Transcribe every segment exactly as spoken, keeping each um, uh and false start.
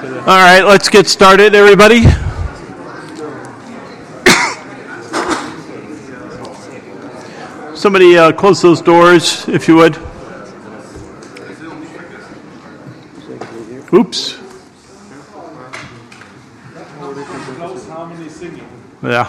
All right, let's get started, everybody. Somebody uh, close those doors, if you would. Oops. Yeah.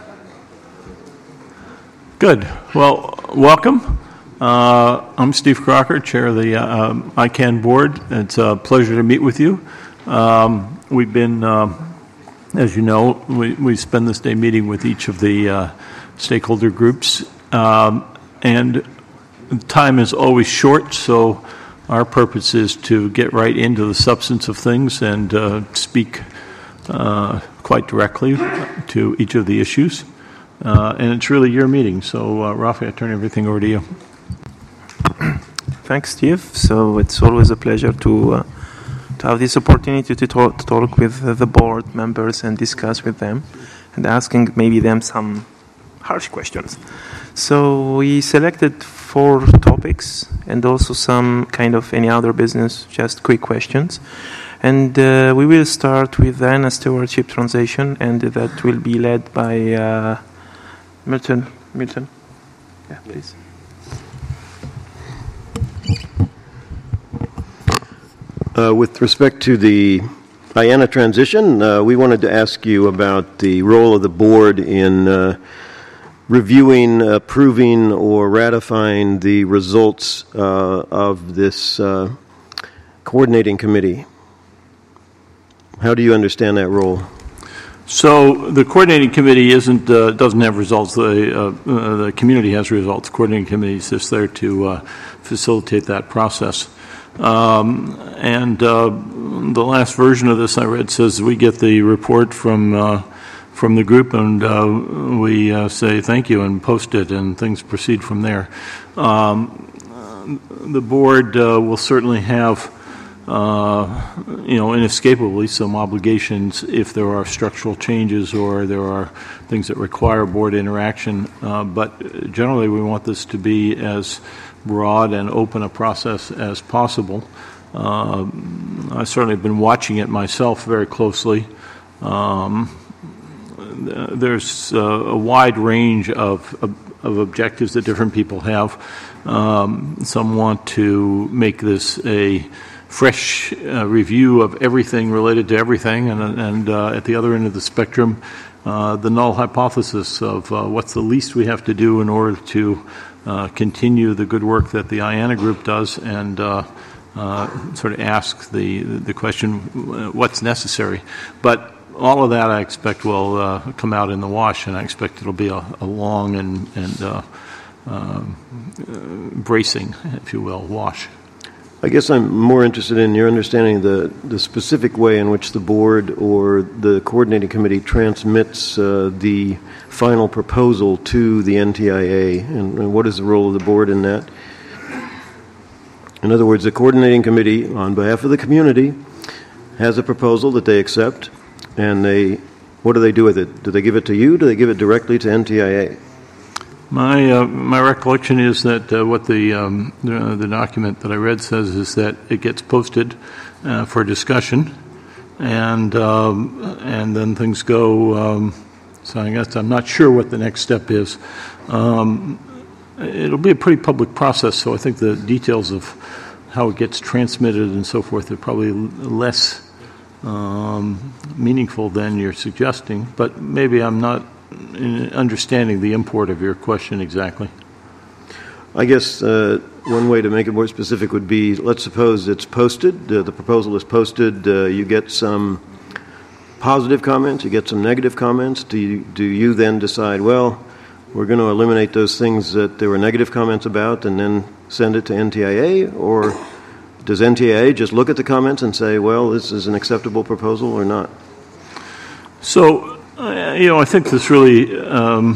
Good. Well, welcome. Uh, I'm Steve Crocker, chair of the uh, I CAN board. It's a pleasure to meet with you. Um, we've been, uh, as you know, we, we spend this day meeting with each of the uh, stakeholder groups. Um, and time is always short, so our purpose is to get right into the substance of things and uh, speak uh, quite directly to each of the issues. Uh, and it's really your meeting, so uh, Rafi, I turn everything over to you. Thanks, Steve. So it's always a pleasure to uh, to have this opportunity to talk, to talk with uh, the board members and discuss with them and asking maybe them some harsh questions. So we selected four topics and also some kind of any other business, just quick questions. And uh, we will start with the A N A stewardship transition, and that will be led by uh, Milton. Milton? Yeah, please. Uh, with respect to the I A N A transition, uh, we wanted to ask you about the role of the board in uh, reviewing, approving, or ratifying the results uh, of this uh, coordinating committee. How do you understand that role? So the coordinating committee isn't uh, doesn't have results. The uh, uh, the community has results. Coordinating committee is just there to uh, facilitate that process. Um, and uh, the last version of this I read says we get the report from uh, from the group and uh, we uh, say thank you and post it, and things proceed from there. Um, the board uh, will certainly have uh, you know inescapably some obligations if there are structural changes or there are things that require board interaction, uh, but generally we want this to be as broad and open a process as possible. Uh, I've certainly been watching it myself very closely. Um, there's uh, a wide range of, of, of objectives that different people have. Um, some want to make this a fresh uh, review of everything related to everything, and, and uh, at the other end of the spectrum, uh, the null hypothesis of uh, what's the least we have to do in order to Uh, continue the good work that the I A N A group does, and uh, uh, sort of ask the the question, what's necessary. But all of that I expect will uh, come out in the wash, and I expect it'll be a, a long and, and uh, uh, bracing, if you will, wash. I guess I'm more interested in your understanding the, the specific way in which the board or the coordinating committee transmits uh, the final proposal to the N T I A, and, and what is the role of the board in that? In other words, the coordinating committee, on behalf of the community, has a proposal that they accept, and they, what do they do with it? Do they give it to you? Do they give it directly to N T I A? My uh, my recollection is that uh, what the, um, the the document that I read says is that it gets posted uh, for discussion, and um, and then things go. Um, so I guess I'm not sure what the next step is. Um, it'll be a pretty public process, so I think the details of how it gets transmitted and so forth are probably less um, meaningful than you're suggesting. But maybe I'm not in understanding the import of your question exactly. I guess uh, one way to make it more specific would be, let's suppose it's posted, uh, the proposal is posted, uh, you get some positive comments, you get some negative comments. Do you, do you then decide, well, we're going to eliminate those things that there were negative comments about and then send it to N T I A? Or does N T I A just look at the comments and say, well, this is an acceptable proposal or not? So, Uh, you know, I think this really um,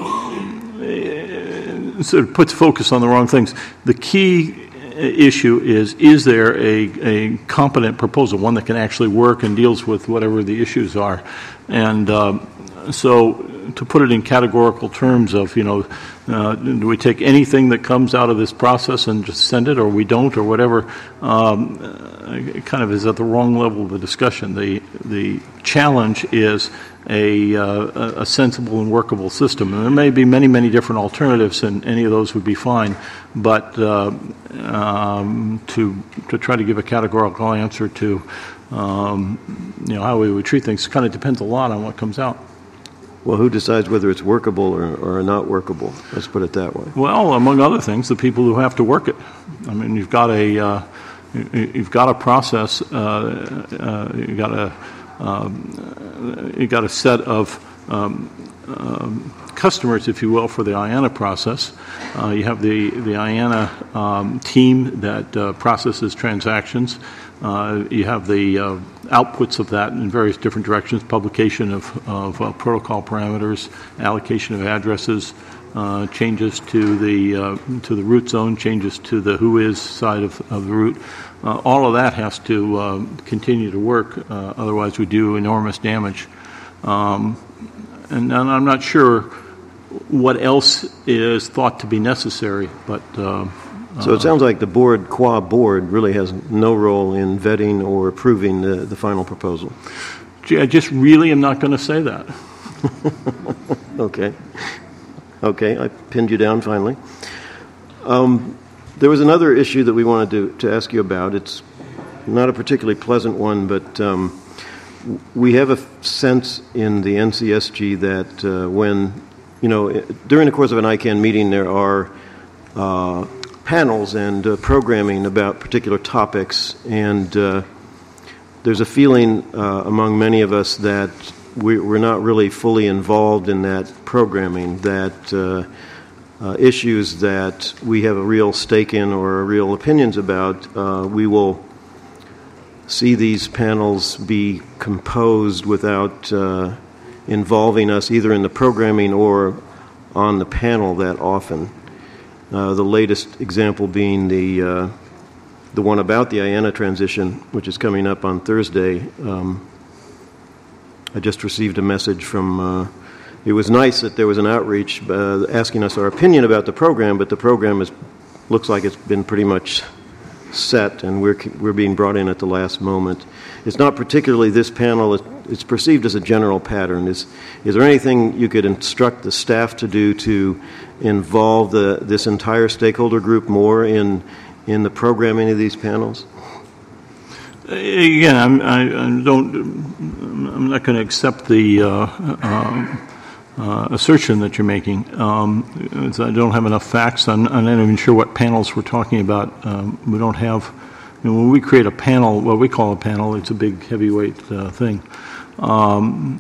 sort of puts focus on the wrong things. The key issue is, is there a, a competent proposal, one that can actually work and deals with whatever the issues are? And um, so to put it in categorical terms of, you know, uh, do we take anything that comes out of this process and just send it, or we don't, or whatever, um, it kind of is at the wrong level of the discussion. The the challenge is a, uh, a sensible and workable system. And there may be many, many different alternatives, and any of those would be fine. But uh, um, to to try to give a categorical answer to, um, you know, how we would treat things kind of depends a lot on what comes out. Well, who decides whether it's workable or, or not workable? Let's put it that way. Well, among other things, the people who have to work it. I mean, you've got a uh, you've got a process. Uh, uh, you've got a um, you got a set of um, um, customers, if you will, for the I A N A process. Uh, you have the the I A N A um, team that uh, processes transactions. Uh, you have the uh, outputs of that in various different directions: publication of, of uh, protocol parameters, allocation of addresses, uh, changes to the uh, to the root zone, changes to the whois side of, of the root. Uh, all of that has to uh, continue to work, uh, otherwise we do enormous damage. Um, and, and I'm not sure what else is thought to be necessary, but... Uh, so it sounds like the board, qua board, really has no role in vetting or approving the, the final proposal. Gee, I just really am not going to say that. Okay. Okay, I pinned you down finally. Um, there was another issue that we wanted to, to ask you about. It's not a particularly pleasant one, but um, we have a sense in the N C S G that uh, when, you know, during the course of an I CANN meeting, there are uh, panels and uh, programming about particular topics, and uh, there's a feeling uh, among many of us that we, we're not really fully involved in that programming, that uh, uh, issues that we have a real stake in or real opinions about, uh, we will see these panels be composed without uh, involving us either in the programming or on the panel that often. Uh, the latest example being the uh, the one about the I A N A transition, which is coming up on Thursday. Um, I just received a message from, uh, it was nice that there was an outreach uh, asking us our opinion about the program, but the program is, looks like it's been pretty much set, and we're we're being brought in at the last moment. It's not particularly this panel, it's perceived as a general pattern. Is is there anything you could instruct the staff to do to involve the this entire stakeholder group more in in the programming of these panels? Again, I'm, I, I don't. I'm not going to accept the uh, uh, uh, assertion that you're making. Um, I don't have enough facts. I'm, I'm not even sure what panels we're talking about. Um, we don't have. You know, when we create a panel, what we call a panel, it's a big heavyweight uh, thing. Um,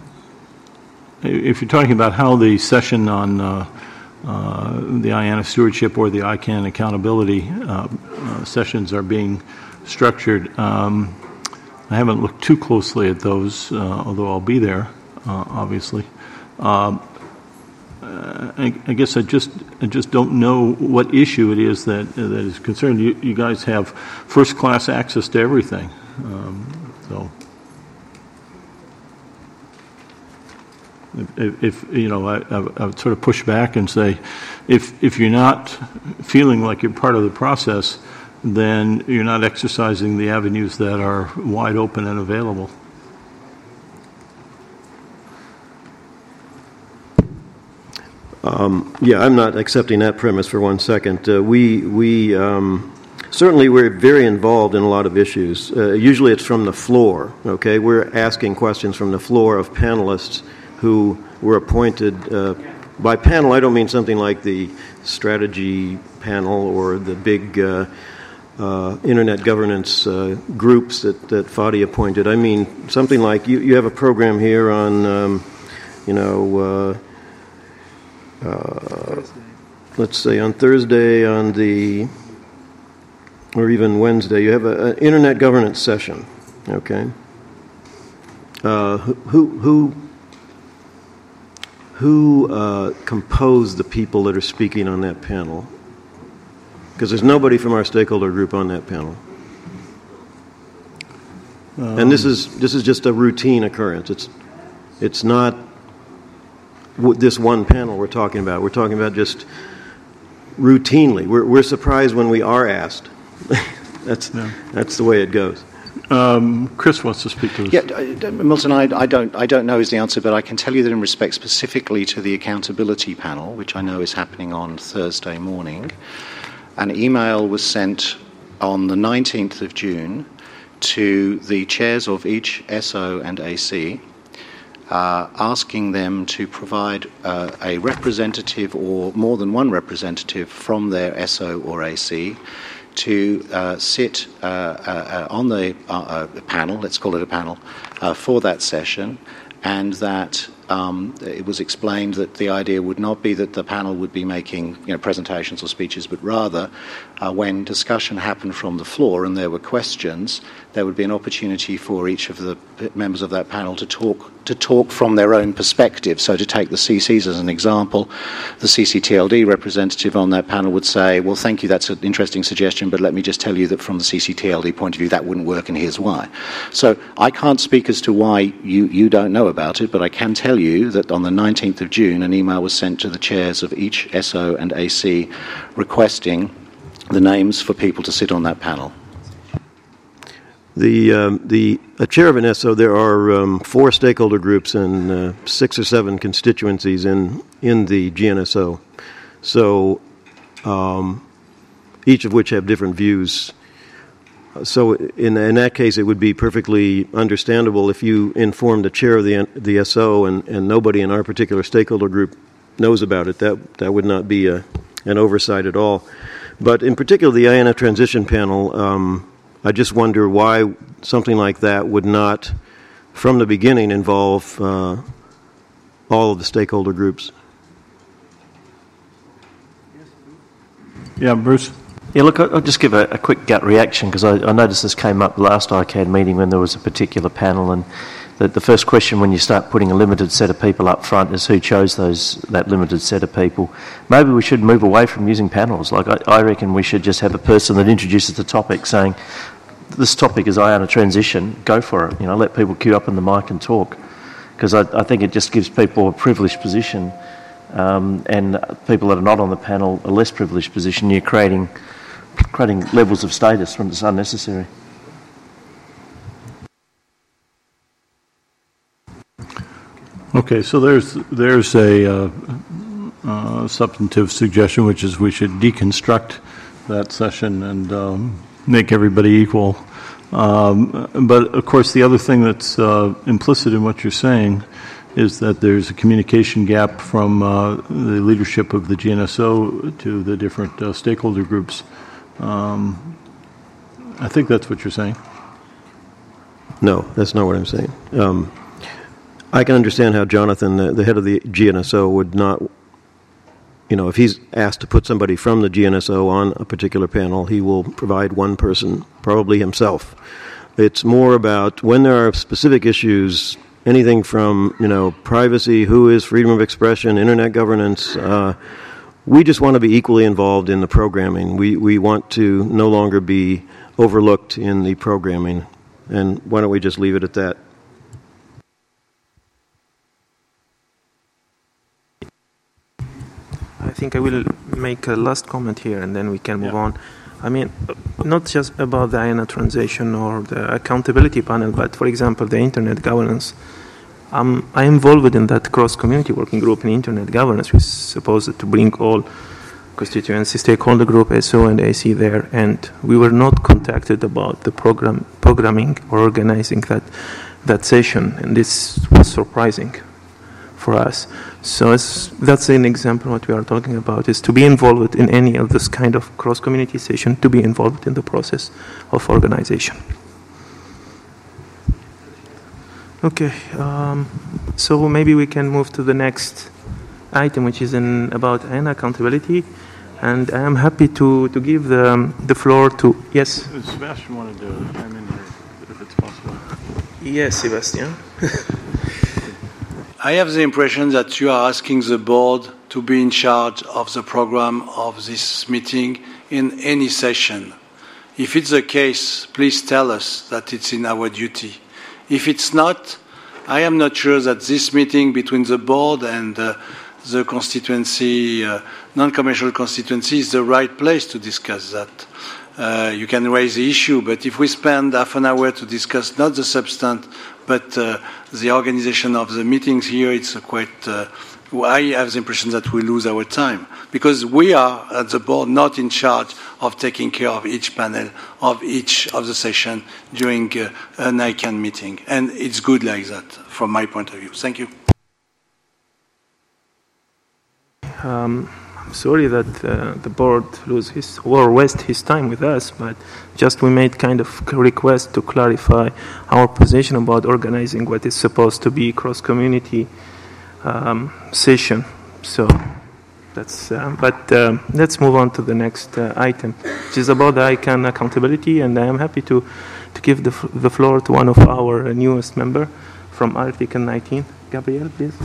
if you're talking about how the session on uh, uh, the I A N A stewardship or the I CANN accountability uh, uh, sessions are being structured, um, I haven't looked too closely at those, uh, although I'll be there, uh, obviously. Um, I, I guess I just I just don't know what issue it is that uh, that is concerned. You, you guys have first class access to everything, um, so if, if you know, I, I, I would sort of push back and say, if if you're not feeling like you're part of the process, then you're not exercising the avenues that are wide open and available. Um, yeah, I'm not accepting that premise for one second. Uh, we we um, certainly we're very involved in a lot of issues. Uh, usually it's from the floor, okay? We're asking questions from the floor of panelists who were appointed. Uh, by panel, I don't mean something like the strategy panel or the big uh, uh, internet governance uh, groups that, that Fadi appointed. I mean something like you, you have a program here on, um, you know, uh, Uh, let's say on Thursday, on the, or even Wednesday, you have an internet governance session, okay? Uh, who who who uh, composed the people that are speaking on that panel? Because there's nobody from our stakeholder group on that panel, um, and this is this is just a routine occurrence. It's it's not. w- this one panel we're talking about. We're talking about just routinely. We're, we're surprised when we are asked. that's Yeah. that's the way it goes. Um, Chris wants to speak to this. Yeah, uh, Milton, I, I don't, I don't know is the answer, but I can tell you that in respect specifically to the accountability panel, which I know is happening on Thursday morning, an email was sent on the nineteenth of June to the chairs of each S O and A C, uh, asking them to provide uh, a representative or more than one representative from their S O or A C to uh, sit uh, uh, on the uh, uh, panel, let's call it a panel, uh, for that session, and that um, it was explained that the idea would not be that the panel would be making you know, presentations or speeches, but rather uh, when discussion happened from the floor and there were questions, there would be an opportunity for each of the members of that panel to talk to talk from their own perspective. So to take the C Cs as an example, the C C T L D representative on that panel would say, well, thank you, that's an interesting suggestion, but let me just tell you that from the C C T L D point of view, that wouldn't work, and here's why. So I can't speak as to why you, you don't know about it, but I can tell you that on the nineteenth of June, an email was sent to the chairs of each S O and A C requesting the names for people to sit on that panel. The um, the a chair of an S O, there are um, four stakeholder groups and uh, six or seven constituencies in in the G N S O. So um, each of which have different views. So in in that case, it would be perfectly understandable if you informed the chair of the the S O and, and nobody in our particular stakeholder group knows about it. That that would not be a, an oversight at all. But in particular, the I N F transition panel. Um, I just wonder why something like that would not, from the beginning, involve uh, all of the stakeholder groups. Yeah, Bruce? Yeah, look, I'll just give a, a quick gut reaction, because I, I noticed this came up last I C A D meeting when there was a particular panel, and the, the first question when you start putting a limited set of people up front is who chose those that limited set of people. Maybe we should move away from using panels. Like I, I reckon we should just have a person that introduces the topic saying, this topic is I N A transition, go for it. You know, let people queue up in the mic and talk, because I, I think it just gives people a privileged position, um, and people that are not on the panel a less privileged position. You're creating creating levels of status when it's unnecessary. Okay, so there's there's a uh, uh, substantive suggestion, which is we should deconstruct that session and um, make everybody equal. Um, but, of course, the other thing that's uh, implicit in what you're saying is that there's a communication gap from uh, the leadership of the G N S O to the different uh, stakeholder groups. Um, I think that's what you're saying. No, that's not what I'm saying. Um, I can understand how Jonathan, the, the head of the G N S O, would not, you know, if he's asked to put somebody from the G N S O on a particular panel, he will provide one person, probably himself. It's more about when there are specific issues, anything from, you know, privacy, who is freedom of expression, internet governance. Uh, we just want to be equally involved in the programming. We, we want to no longer be overlooked in the programming. And why don't we just leave it at that? I think I will make a last comment here, and then we can move yeah. on. I mean, not just about the I N A transition or the accountability panel, but, for example, the internet governance. Um, I'm involved in that cross-community working group in internet governance, which is supposed to bring all constituency stakeholder group, S O and A C there, and we were not contacted about the program programming or organizing that that session, and this was surprising for us. So it's, that's an example what we are talking about, is to be involved in any of this kind of cross-community session, to be involved in the process of organization. Okay, um, so maybe we can move to the next item, which is in about I N A accountability, and I am happy to, to give the, um, the floor to, yes? Sebastian wanted to chime in here, if it's possible. Yes, Sebastian. I have the impression that you are asking the board to be in charge of the program of this meeting in any session. If it's the case, please tell us that it's in our duty. If it's not, I am not sure that this meeting between the board and uh, the constituency, uh, non-commercial constituency, is the right place to discuss that. Uh, you can raise the issue, but if we spend half an hour to discuss not the substance, but uh, the organization of the meetings here, it's a quite... Uh, I have the impression that we lose our time, because we are, at the board, not in charge of taking care of each panel, of each of the session during uh, an I CANN meeting. And it's good like that, from my point of view. Thank you. Um, I'm sorry that uh, the board lose his or waste his time with us, but just we made kind of a request to clarify our position about organizing what is supposed to be cross-community um, session. So that's. Uh, but um, let's move on to the next uh, item, which is about the I CANN accountability, and I am happy to to give the f- the floor to one of our uh, newest member from Article nineteen, Gabrielle, please.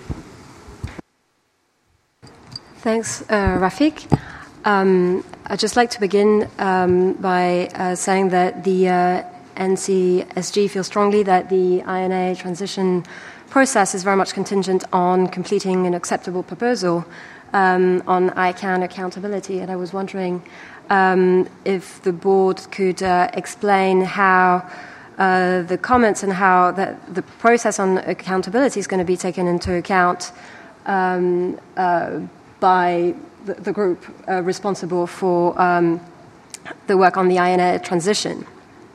Thanks, uh, Rafik. Um, I'd just like to begin um, by uh, saying that the uh, N C S G feels strongly that the I N A transition process is very much contingent on completing an acceptable proposal um, on I CANN accountability. And I was wondering um, if the board could uh, explain how uh, the comments and how that the process on accountability is going to be taken into account um, uh, by the, the group uh, responsible for um, the work on the I N A transition.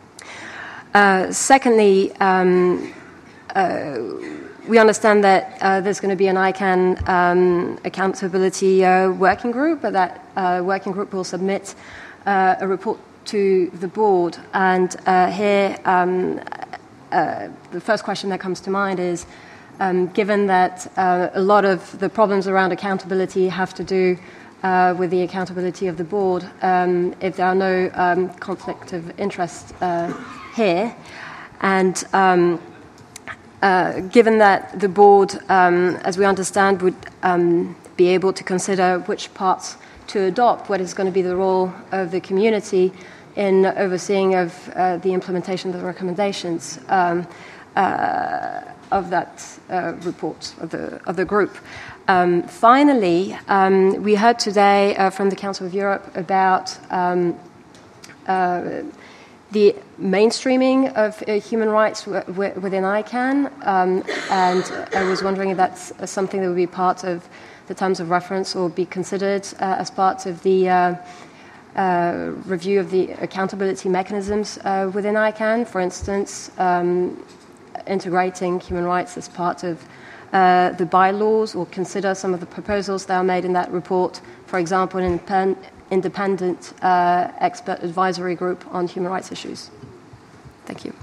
Uh, secondly, um, uh, we understand that uh, there's going to be an I CANN um, accountability uh, working group, but that uh, working group will submit uh, a report to the board. And uh, here, um, uh, the first question that comes to mind is, Um, given that uh, a lot of the problems around accountability have to do uh, with the accountability of the board, um, if there are no um, conflict of interest uh, here, and um, uh, given that the board, um, as we understand, would um, be able to consider which parts to adopt, what is going to be the role of the community in overseeing of uh, the implementation of the recommendations um, uh, of that uh, report of the of the group. Um, finally, um, we heard today uh, from the Council of Europe about um, uh, the mainstreaming of uh, human rights w- w- within I CANN, um, and I was wondering if that's something that would be part of the terms of reference or be considered uh, as part of the uh, uh, review of the accountability mechanisms uh, within I CANN. For instance, um, integrating human rights as part of uh, the bylaws, or consider some of the proposals that are made in that report, for example, an independ- independent uh, expert advisory group on human rights issues. Thank you.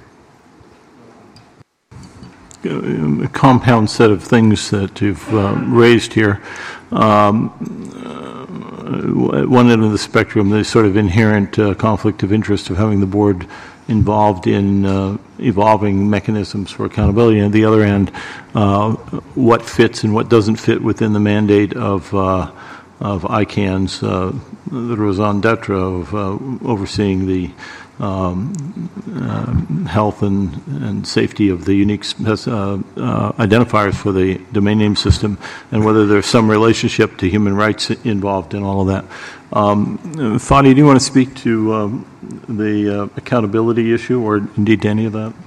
A compound set of things that you've uh, raised here. Um, uh, at one end of the spectrum, there's sort of inherent uh, conflict of interest of having the board involved in uh, evolving mechanisms for accountability, and at the other end, uh, what fits and what doesn't fit within the mandate of uh, of I CANN's uh, the raison d'etre of uh, overseeing the um, uh, health and, and safety of the unique uh, uh, identifiers for the domain name system, and whether there's some relationship to human rights involved in all of that. Um, Fadi, do you want to speak to um, the uh, accountability issue, or indeed to any of that?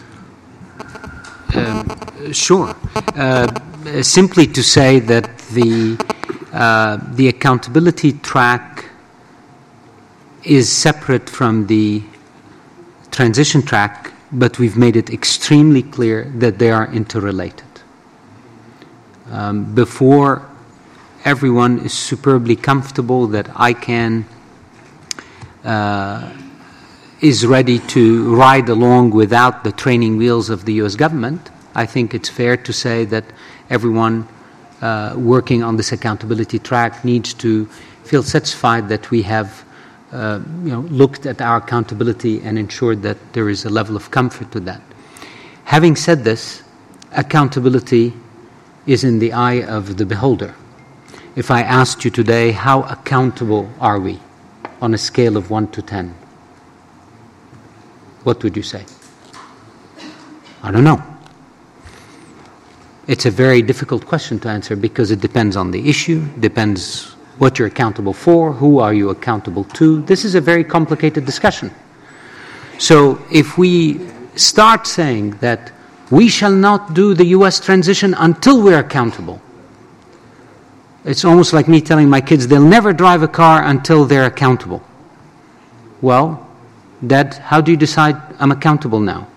Um, sure. Uh, simply to say that the uh, the accountability track is separate from the transition track, but we've made it extremely clear that they are interrelated. Um, before everyone is superbly comfortable that I CANN uh, is ready to ride along without the training wheels of the U S government, I think it's fair to say that everyone uh, working on this accountability track needs to feel satisfied that we have uh, you know, looked at our accountability and ensured that there is a level of comfort to that. Having said this, accountability is in the eye of the beholder. If I asked you today, how accountable are we on a scale of one to ten? What would you say? I don't know. It's a very difficult question to answer because it depends on the issue, depends what you're accountable for, who are you accountable to. This is a very complicated discussion. So if we start saying that we shall not do the U S transition until we're accountable, it's almost like me telling my kids they'll never drive a car until they're accountable. Well, Dad, how do you decide I'm accountable now?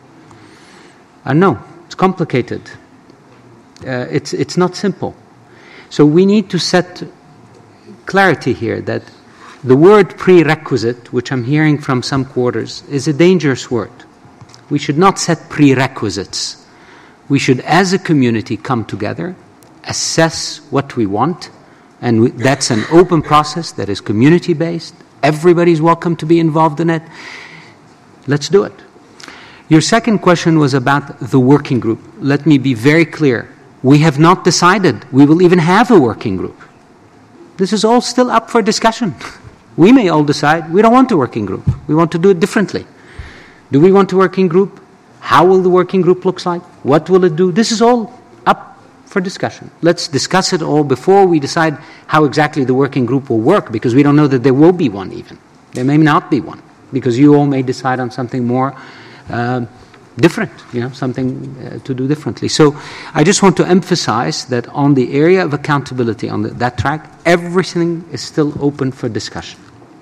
I know, it's complicated. Uh, it's, it's not simple. So we need to set clarity here that the word prerequisite, which I'm hearing from some quarters, is a dangerous word. We should not set prerequisites. We should, as a community, come together, assess what we want, and we, that's an open process that is community-based. Everybody's welcome to be involved in it. Let's do it. Your second question was about the working group. Let me be very clear. We have not decided we will even have a working group. This is all still up for discussion. We may all decide we don't want a working group. We want to do it differently. Do we want a working group? How will the working group look like? What will it do? This is all up for discussion. Let's discuss it all before we decide how exactly the working group will work, because we don't know that there will be one even. There may not be one, because you all may decide on something more uh, different, you know, something uh, to do differently. So I just want to emphasize that on the area of accountability, on the, that track, everything is still open for discussion.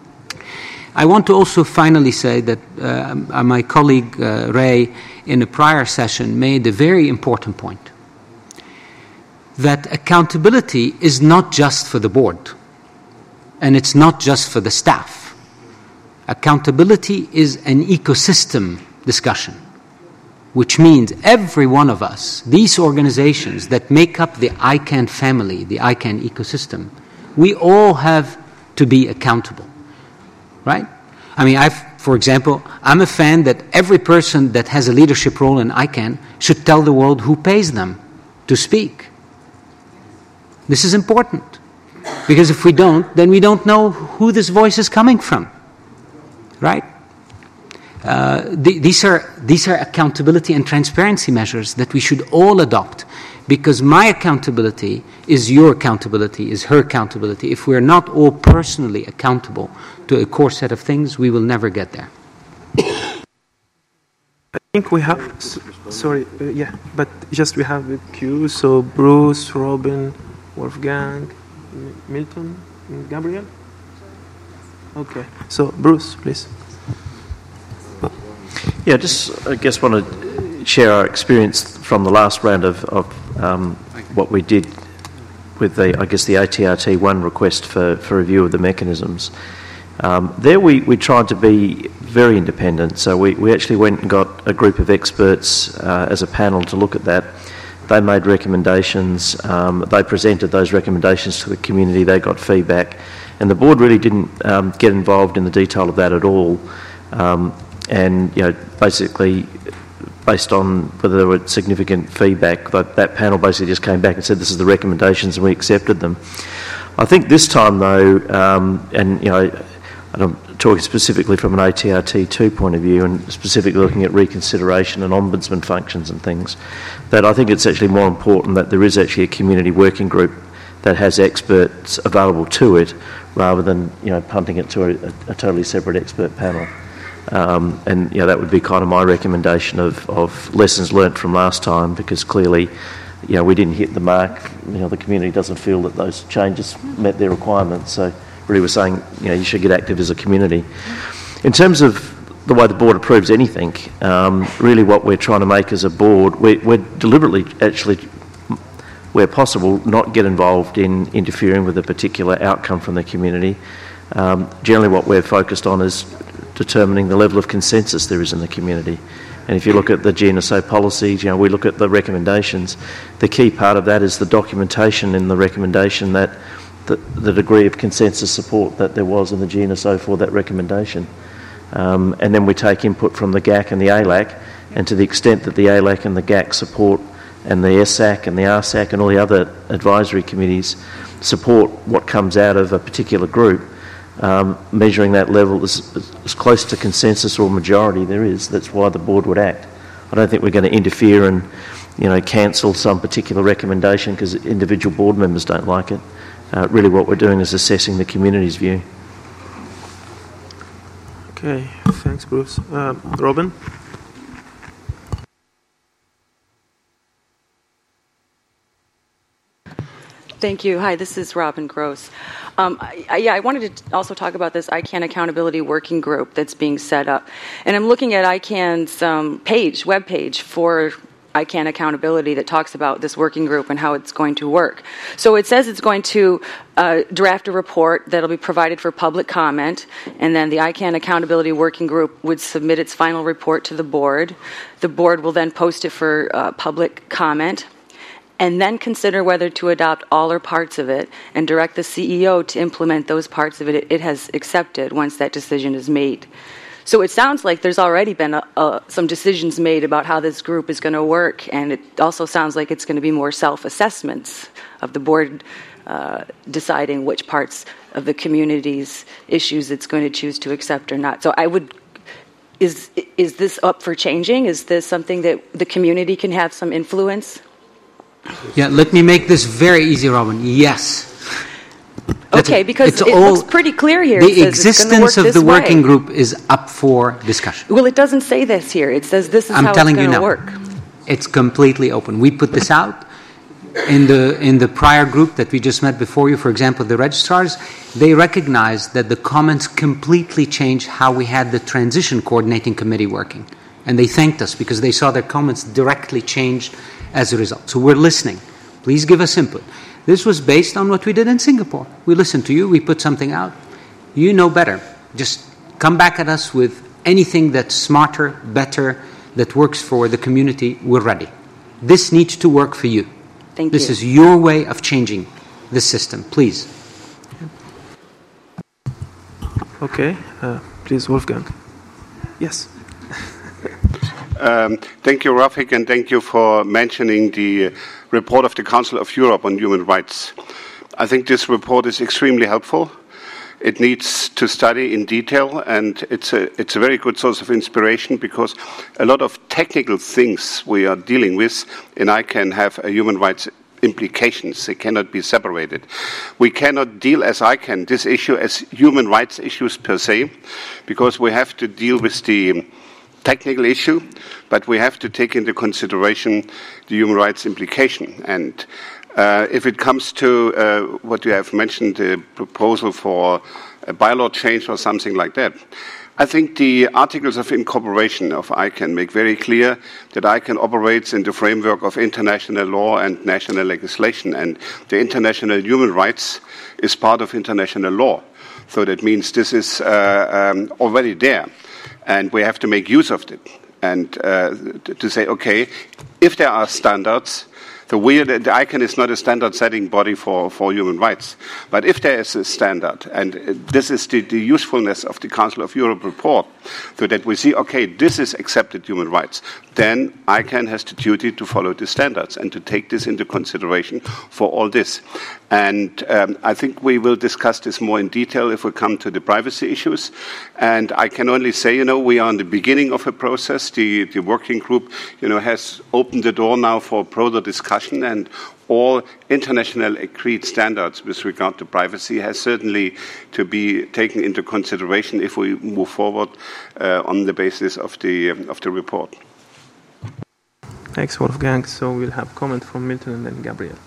I want to also finally say that uh, my colleague uh, Ray, in a prior session, made a very important point, that accountability is not just for the board, and it's not just for the staff. Accountability is an ecosystem discussion, which means every one of us, these organizations that make up the I CANN family, the I CANN ecosystem, we all have to be accountable, right? I mean, I've, for example, I'm a fan that every person that has a leadership role in I CANN should tell the world who pays them to speak. This is important, because if we don't, then we don't know who this voice is coming from, right? Uh, th- these are these are accountability and transparency measures that we should all adopt, because my accountability is your accountability, is her accountability. If we're not all personally accountable to a core set of things, we will never get there. I think we have, s- sorry, uh, yeah, but just we have a queue, so Bruce, Robin, Wolfgang, M- Milton, and Gabriel? Okay, so Bruce, please. Yeah, just I guess want to share our experience from the last round of, of um, what we did with the, I guess, the A T R T one request for, for review of the mechanisms. Um, there we, we tried to be very independent, so we, we actually went and got a group of experts uh, as a panel to look at that. They made recommendations, um, they presented those recommendations to the community, they got feedback, and the board really didn't um, get involved in the detail of that at all. Um, and, you know, basically, based on whether there were significant feedback, that, that panel basically just came back and said this is the recommendations and we accepted them. I think this time though, um, and, you know, and I'm talking specifically from an A T R T two point of view and specifically looking at reconsideration and ombudsman functions and things, that I think it's actually more important that there is actually a community working group that has experts available to it rather than, you know, punting it to a, a totally separate expert panel. Um, and, you know, that would be kind of my recommendation of, of lessons learnt from last time, because clearly, you know, we didn't hit the mark. You know, the community doesn't feel that those changes met their requirements. So really we're saying, you know, you should get active as a community. In terms of the way the board approves anything, um, really what we're trying to make as a board, we, we're deliberately actually, where possible, not get involved in interfering with a particular outcome from the community. Um, generally what we're focused on is determining the level of consensus there is in the community. And if you look at the G N S O policies, you know, we look at the recommendations. The key part of that is the documentation in the recommendation, that the, the degree of consensus support that there was in the G N S O for that recommendation. Um, and then we take input from the G A C and the A L A C, and to the extent that the A L A C and the G A C support, and the S A C and the R S A C and all the other advisory committees support what comes out of a particular group, Um, measuring that level as, as close to consensus or majority there is, that's why the board would act. I don't think we're going to interfere and you know, cancel some particular recommendation because individual board members don't like it. Uh, really what we're doing is assessing the community's view. Okay, thanks, Bruce. Uh, Robin? Thank you. Hi, this is Robin Gross. Um, I, I, yeah, I wanted to also talk about this I CANN Accountability Working Group that's being set up. And I'm looking at I CANN's um, page, web page for I CANN Accountability that talks about this working group and how it's going to work. So it says it's going to uh, draft a report that'll be provided for public comment, and then the I CANN Accountability Working Group would submit its final report to the board. The board will then post it for uh, public comment, and then consider whether to adopt all or parts of it and direct the C E O to implement those parts of it it has accepted once that decision is made. So it sounds like there's already been a, a, some decisions made about how this group is going to work, and it also sounds like it's going to be more self-assessments of the board uh, deciding which parts of the community's issues it's going to choose to accept or not. So I would, is is this up for changing? Is this something that the community can have some influence? Yeah, let me make this very easy, Robin. Yes. That's okay, it. because it's it all, looks pretty clear here. The it says existence it's work of the this working way. group is up for discussion. Well, it doesn't say this here. It says this is I'm how telling it's you going to now. work. It's completely open. We put this out in the in the prior group that we just met before you. For example, the registrars, they recognized that the comments completely changed how we had the transition coordinating committee working, and they thanked us because they saw their comments directly changed as a result. So we're listening. Please give us input. This was based on what we did in Singapore. We listened to you. We put something out. You know better. Just come back at us with anything that's smarter, better, that works for the community. We're ready. This needs to work for you. Thank this you. is your way of changing the system. Please. Okay. Uh, please, Wolfgang. Yes. Um, thank you, Rafik, and thank you for mentioning the report of the Council of Europe on Human Rights. I think this report is extremely helpful. It needs to study in detail, and it's a, it's a very good source of inspiration because a lot of technical things we are dealing with in I CANN have a human rights implications. They cannot be separated. We cannot deal as I CANN this issue as human rights issues per se, because we have to deal with the technical issue, but we have to take into consideration the human rights implication. And uh, if it comes to uh, what you have mentioned, the proposal for a bylaw change or something like that, I think the Articles of Incorporation of I CANN make very clear that I CANN operates in the framework of international law and national legislation, and the international human rights is part of international law. So that means this is uh, um, already there. And we have to make use of it and uh, to say, okay, if there are standards, the, we, the I CANN is not a standard-setting body for, for human rights. But if there is a standard, and this is the, the usefulness of the Council of Europe report, so that we see, okay, this is accepted human rights, then I CANN has the duty to follow the standards and to take this into consideration for all this. And um, I think we will discuss this more in detail if we come to the privacy issues. And I can only say, you know, we are in the beginning of a process. The, the working group, you know, has opened the door now for further discussion, and all international agreed standards with regard to privacy has certainly to be taken into consideration if we move forward uh, on the basis of the um, of the report. Thanks, Wolfgang. So we'll have comment from Milton and then Gabriel.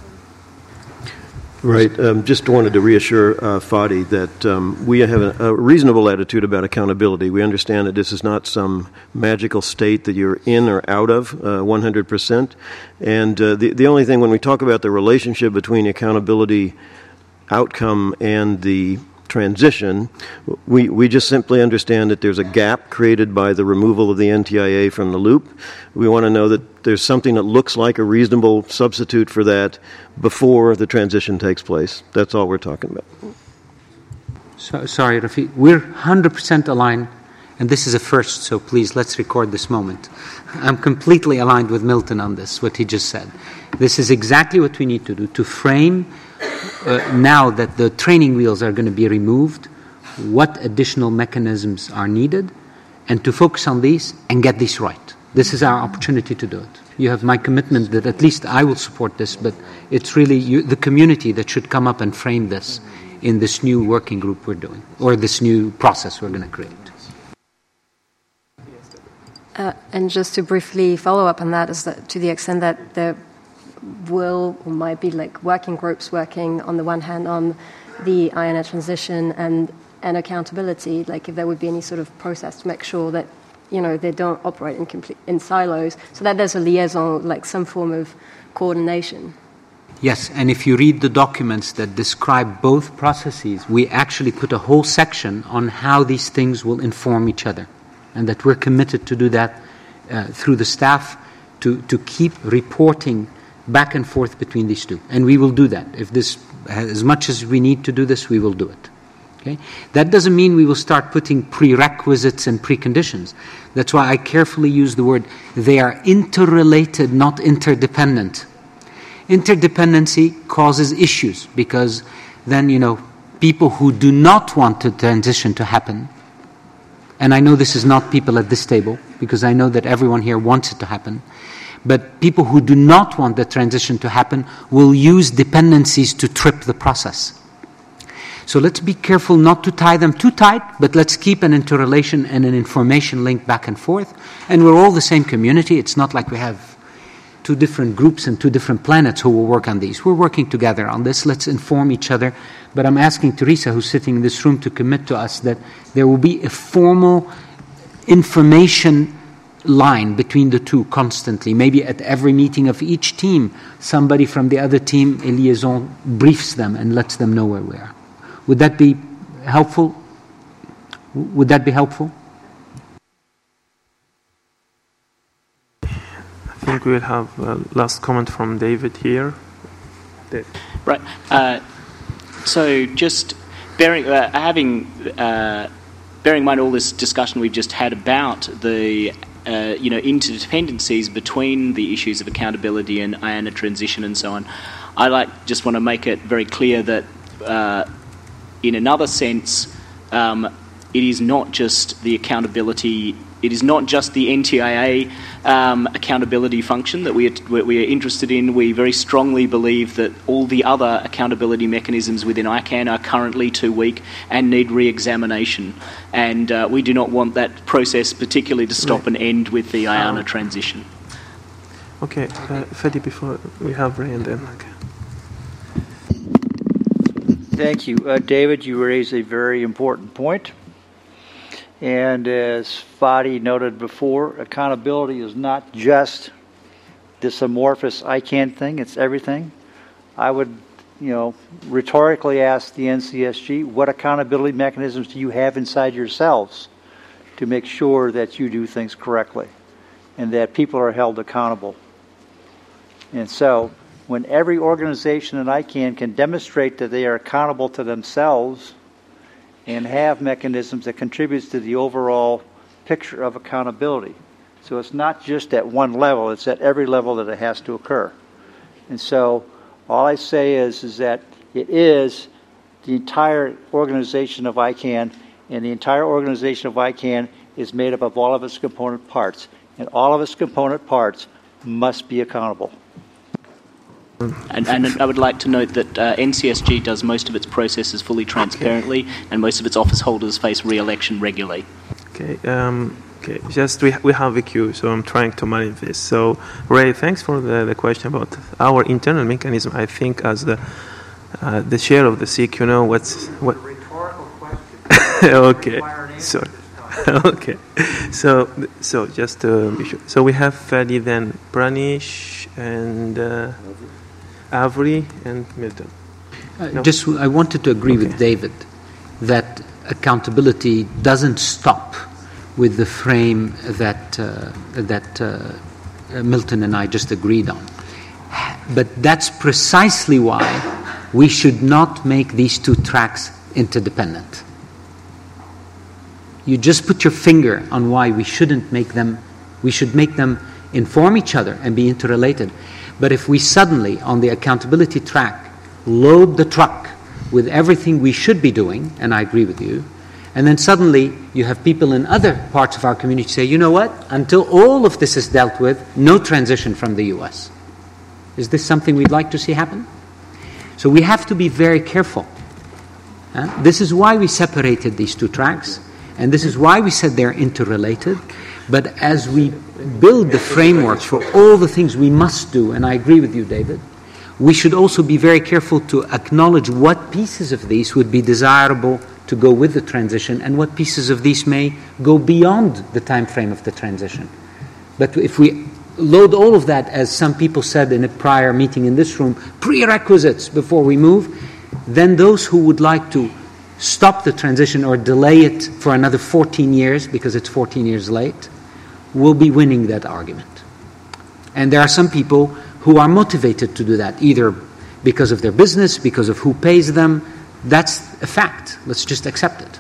Right. Um, just wanted to reassure uh, Fadi that um, we have a, a reasonable attitude about accountability. We understand that this is not some magical state that you're in or out of uh, one hundred percent. And uh, the, the only thing when we talk about the relationship between the accountability outcome and the transition, we, we just simply understand that there's a gap created by the removal of the N T I A from the loop. We want to know that there's something that looks like a reasonable substitute for that before the transition takes place. That's all we're talking about. So, sorry, Rafi. We're one hundred percent aligned, and this is a first, so please, let's record this moment. I'm completely aligned with Milton on this, what he just said. This is exactly what we need to do, to frame, uh, now that the training wheels are going to be removed, what additional mechanisms are needed, and to focus on these and get these right. This is our opportunity to do it. You have my commitment that at least I will support this, but it's really you, the community that should come up and frame this in this new working group we're doing, or this new process we're going to create. Uh, and just to briefly follow up on that, is that to the extent that there will or might be like working groups working on the one hand on the I N A transition and, and accountability, like if there would be any sort of process to make sure that, you know, they don't operate in complete, in silos, so that there's a liaison, like some form of coordination. Yes, and if you read the documents that describe both processes, we actually put a whole section on how these things will inform each other, and that we're committed to do that uh, through the staff to, to keep reporting back and forth between these two. And we will do that. If this, as much as we need to do this, we will do it. Okay? That doesn't mean we will start putting prerequisites and preconditions. That's why I carefully use the word, they are interrelated, not interdependent. Interdependency causes issues because then, you know, people who do not want the transition to happen, and I know this is not people at this table because I know that everyone here wants it to happen, but people who do not want the transition to happen will use dependencies to trip the process. So let's be careful not to tie them too tight, but let's keep an interrelation and an information link back and forth. And we're all the same community. It's not like we have two different groups and two different planets who will work on these. We're working together on this. Let's inform each other. But I'm asking Teresa, who's sitting in this room, to commit to us that there will be a formal information line between the two constantly. Maybe at every meeting of each team, somebody from the other team, a liaison, briefs them and lets them know where we are. Would that be helpful? Would that be helpful? I think we'll have a last comment from David here. Dave. Right. Uh, so just bearing, uh, having, uh, bearing in mind all this discussion we've just had about the uh, you know, interdependencies between the issues of accountability and I A N A transition and so on, I like just want to make it very clear that uh, in another sense, um, it is not just the accountability, it is not just the N T I A um, accountability function that we are, we are interested in. We very strongly believe that all the other accountability mechanisms within I CAN are currently too weak and need re-examination. And uh, we do not want that process particularly to stop right. and end with the I A N A transition. Okay, uh, Fadi, before we have Ray and then... Okay. Thank you. Uh, David, you raised a very important point. And as Fadi noted before, accountability is not just this amorphous I CAN thing, it's everything. I would, you know, rhetorically ask the N C S G, what accountability mechanisms do you have inside yourselves to make sure that you do things correctly and that people are held accountable? And so, when every organization in I CAN can demonstrate that they are accountable to themselves and have mechanisms that contributes to the overall picture of accountability. So it's not just at one level, it's at every level that it has to occur. And so all I say is, is that it is the entire organization of I CAN, and the entire organization of I CAN is made up of all of its component parts. And all of its component parts must be accountable. And, and I would like to note that uh, N C S G does most of its processes fully transparently, okay. and most of its office holders face re-election regularly. Okay, um, okay. Just we we have a queue, so I'm trying to manage this. So, Ray, thanks for the, the question about our internal mechanism. I think as the uh, the chair of the S I C, you know what's what. Rhetorical question. Okay, sorry. Okay, so so just to be sure. So we have Fadi, then Pranish, and. Uh, Avery and Milton. Uh, no? Just, I wanted to agree okay. with David that accountability doesn't stop with the frame that uh, that uh, Milton and I just agreed on. But that's precisely why we should not make these two tracks interdependent. You just put your finger on why we shouldn't make them. We should make them inform each other and be interrelated. But if we suddenly, on the accountability track, load the truck with everything we should be doing, and I agree with you, And then suddenly you have people in other parts of our community say, you know what, until all of this is dealt with, no transition from the U S. Is this something we'd like to see happen? So we have to be very careful. Uh, this is why we separated these two tracks, and this is why we said they're interrelated. But as we build the framework for all the things we must do, and I agree with you, David, we should also be very careful to acknowledge what pieces of these would be desirable to go with the transition and what pieces of these may go beyond the time frame of the transition. But if we load all of that, as some people said in a prior meeting in this room, prerequisites before we move, then those who would like to stop the transition or delay it for another fourteen years, because it's fourteen years late, will be winning that argument. And there are some people who are motivated to do that, either because of their business, because of who pays them. That's a fact. Let's just accept it.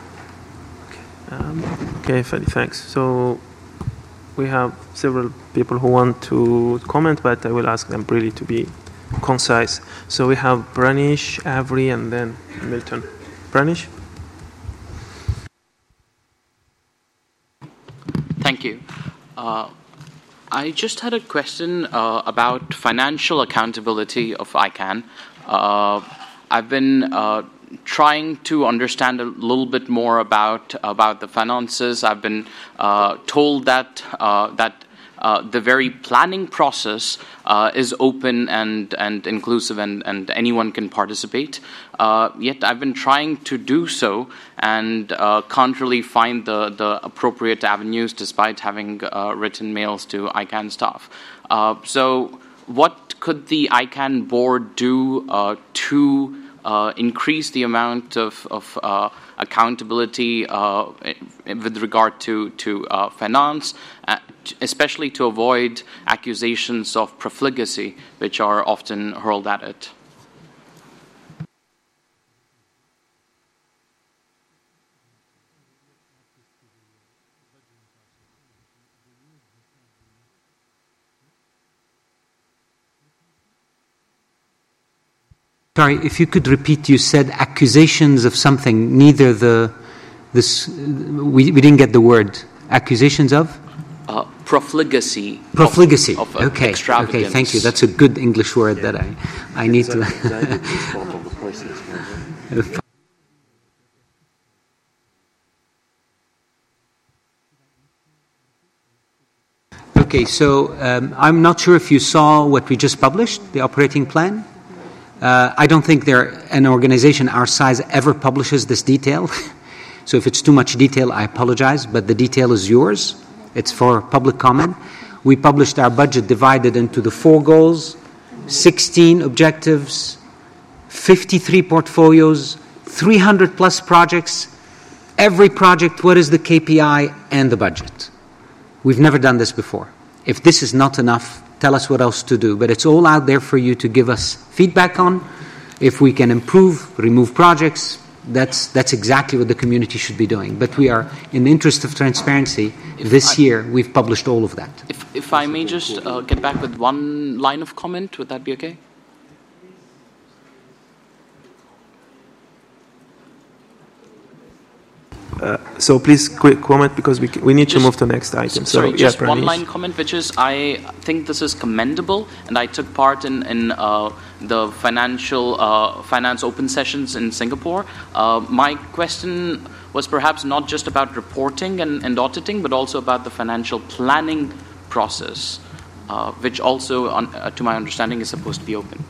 Um, okay, thanks. So we have several people who want to comment, but I will ask them really to be concise. So we have Branish, Avery, and then Milton. Branish? Thank you. Uh, I just had a question uh, about financial accountability of ICANN. Uh, I've been uh, trying to understand a little bit more about about the finances. I've been uh, told that uh, that uh, the very planning process uh, is open and and inclusive, and and anyone can participate. Uh, yet I've been trying to do so and uh, can't really find the the appropriate avenues, despite having uh, written mails to ICANN staff. Uh, so, what could the ICANN board do uh, to uh, increase the amount of, of uh, accountability uh, with regard to, to uh, finance, uh, especially to avoid accusations of profligacy, which are often hurled at it? Sorry, if you could repeat, you said accusations of something, neither the, this, we, we didn't get the word. Accusations of? Uh, profligacy. Profligacy, of, of, uh, okay, extravagance. Okay, thank you. That's a good English word yeah. that I, I need to... Okay, so um, I'm not sure if you saw what we just published, the operating plan. Uh, I don't think there an organization our size ever publishes this detail. So if it's too much detail, I apologize, but the detail is yours. It's for public comment. We published our budget divided into the four goals, sixteen objectives, fifty-three portfolios, three hundred plus projects, every project, what is the K P I, and the budget. We've never done this before. If this is not enough, tell us what else to do. But it's all out there for you to give us feedback on. If we can improve, remove projects, that's that's exactly what the community should be doing. But we are, in the interest of transparency, if this I, year we've published all of that. If, if I may just uh, get back with one line of comment, would that be okay? Uh, so please quick comment, because we we need just, to move to the next item. So, sorry, so, just yeah, one line comment, which is I think this is commendable, and I took part in in uh, the financial uh, finance open sessions in Singapore. Uh, my question was perhaps not just about reporting and, and auditing, but also about the financial planning process, uh, which also, on, uh, to my understanding, is supposed to be open.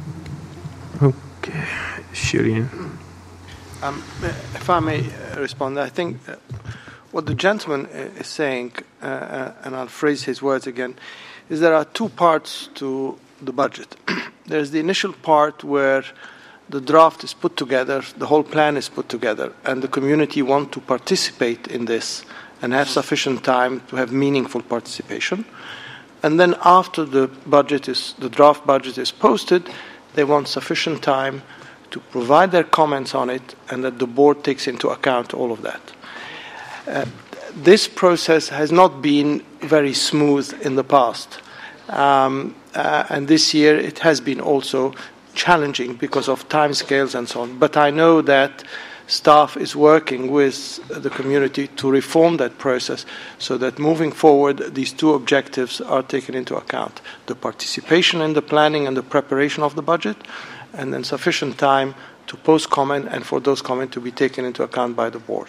Okay, Shirin. Um, if I may uh, respond, I think uh, what the gentleman is saying, uh, uh, and I'll phrase his words again, is there are two parts to the budget. There's the initial part where the draft is put together, the whole plan is put together, and the community want to participate in this and have sufficient time to have meaningful participation. And then after the budget is, the draft budget is posted, they want sufficient time to provide their comments on it, and that the board takes into account all of that. Uh, this process has not been very smooth in the past, um, uh, and this year it has been also challenging because of timescales and so on. But I know that staff is working with the community to reform that process so that moving forward, these two objectives are taken into account: the participation in the planning and the preparation of the budget, and then sufficient time to post comment and for those comments to be taken into account by the board.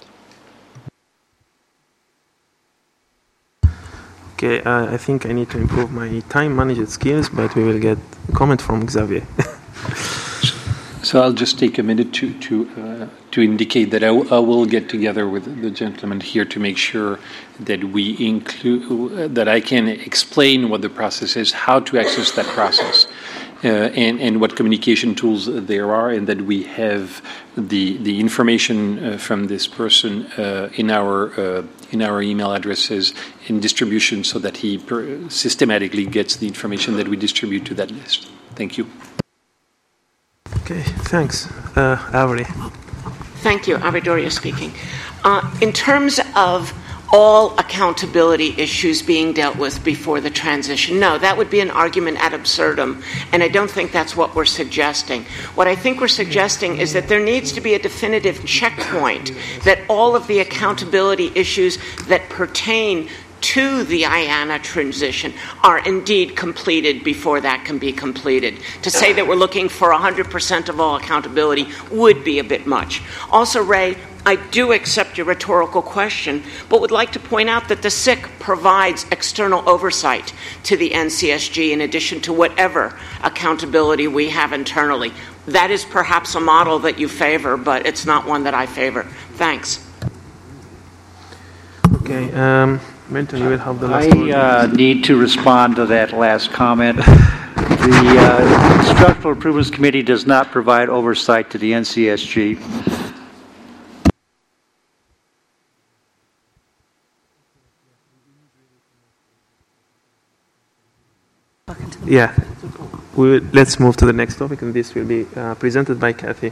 Okay, uh, I think I need to improve my time management skills, but we will get a comment from Xavier. So I'll just take a minute to to uh, to indicate that I, w- I will get together with the gentleman here to make sure that we include uh, that I can explain what the process is, how to access that process, uh, and and what communication tools there are, and that we have the the information uh, from this person uh, in our uh, in our email addresses in distribution, so that he per- systematically gets the information that we distribute to that list. Thank you. Okay, thanks. Uh, Avery. Thank you. Avery Doria speaking. Uh, in terms of all accountability issues being dealt with before the transition, no, that would be an argument ad absurdum, and I don't think that's what we're suggesting. What I think we're suggesting is that there needs to be a definitive checkpoint that all of the accountability issues that pertain to the I A N A transition are indeed completed before that can be completed. To say that we're looking for one hundred percent of all accountability would be a bit much. Also, Ray, I do accept your rhetorical question, but would like to point out that the S I C provides external oversight to the N C S G in addition to whatever accountability we have internally. That is perhaps a model that you favor, but it's not one that I favor. Thanks. Okay, um, Milton, you will have the last I word. uh, need to respond to that last comment. The uh, Structural Improvements Committee does not provide oversight to the N C S G. Yeah, we will, let's move to the next topic, and this will be uh, presented by Kathy.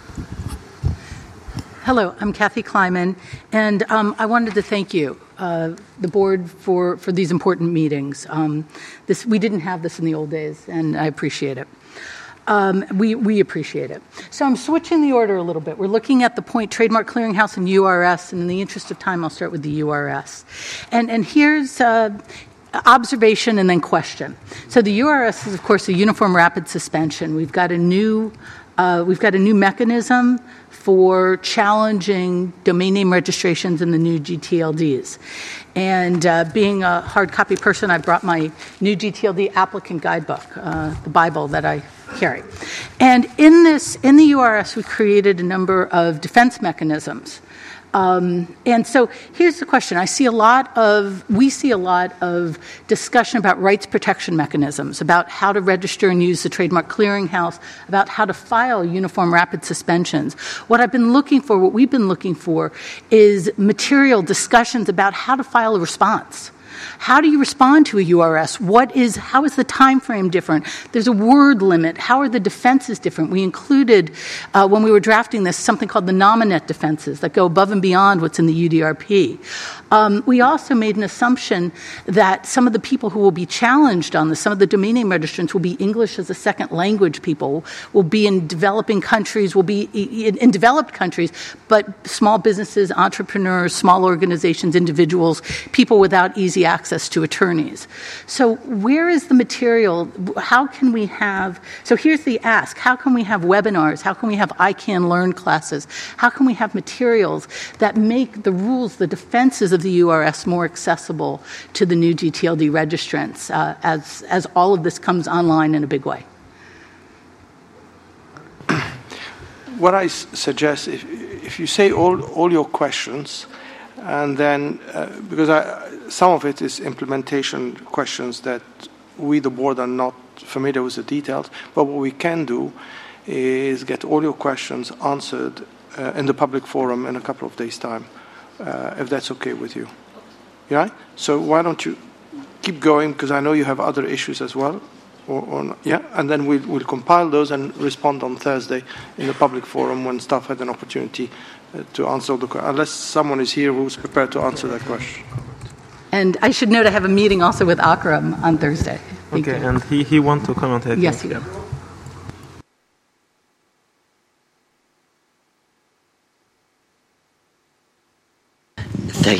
Hello, I'm Kathy Kleiman, and um, I wanted to thank you, uh, the board, for, for these important meetings. Um, this we didn't have this in the old days, and I appreciate it. Um, we, we appreciate it. So I'm switching the order a little bit. We're looking at the point Trademark Clearinghouse and U R S, and in the interest of time, I'll start with the U R S. And, and here's uh, observation and then question. So the U R S is, of course, a uniform rapid suspension. We've got a new, uh, we've got a new mechanism for challenging domain name registrations in the new G T L Ds. And uh, being a hard copy person, I brought my new G T L D applicant guidebook, uh, the Bible that I carry. And in this, in the U R S, we created a number of defense mechanisms. Um, and so here's the question. I see a lot of, we see a lot of discussion about rights protection mechanisms, about how to register and use the Trademark Clearinghouse, about how to file uniform rapid suspensions. What I've been looking for, what we've been looking for, is material discussions about how to file a response. How do you respond to a U R S? What is, how is the time frame different? There's a word limit. How are the defenses different? We included, uh, when we were drafting this, something called the nominate defenses that go above and beyond what's in the U D R P. Um, we also made an assumption that some of the people who will be challenged on this, some of the domain name registrants will be English as a second language people, will be in developing countries, will be in, in developed countries, but small businesses, entrepreneurs, small organizations, individuals, people without easy access to attorneys. So where is the material? How can we have, so here's the ask, how can we have webinars? How can we have I CAN Learn classes? How can we have materials that make the rules, the defenses of the U R S more accessible to the new G T L D registrants uh, as, as all of this comes online in a big way? What I s- suggest, if, if you say all, all your questions, and then, uh, because I, some of it is implementation questions that we, the board, are not familiar with the details, but what we can do is get all your questions answered uh, in the public forum in a couple of days' time, uh, if that's okay with you. Yeah? So why don't you keep going, because I know you have other issues as well. Or, or not, yeah, and then we'll, we'll compile those and respond on Thursday in the public forum when staff had an opportunity uh, to answer the question, unless someone is here who's prepared to answer that question. And I should note I have a meeting also with Akram on Thursday. Thank okay, you. and he, he wants to comment. I Yes, think. he will.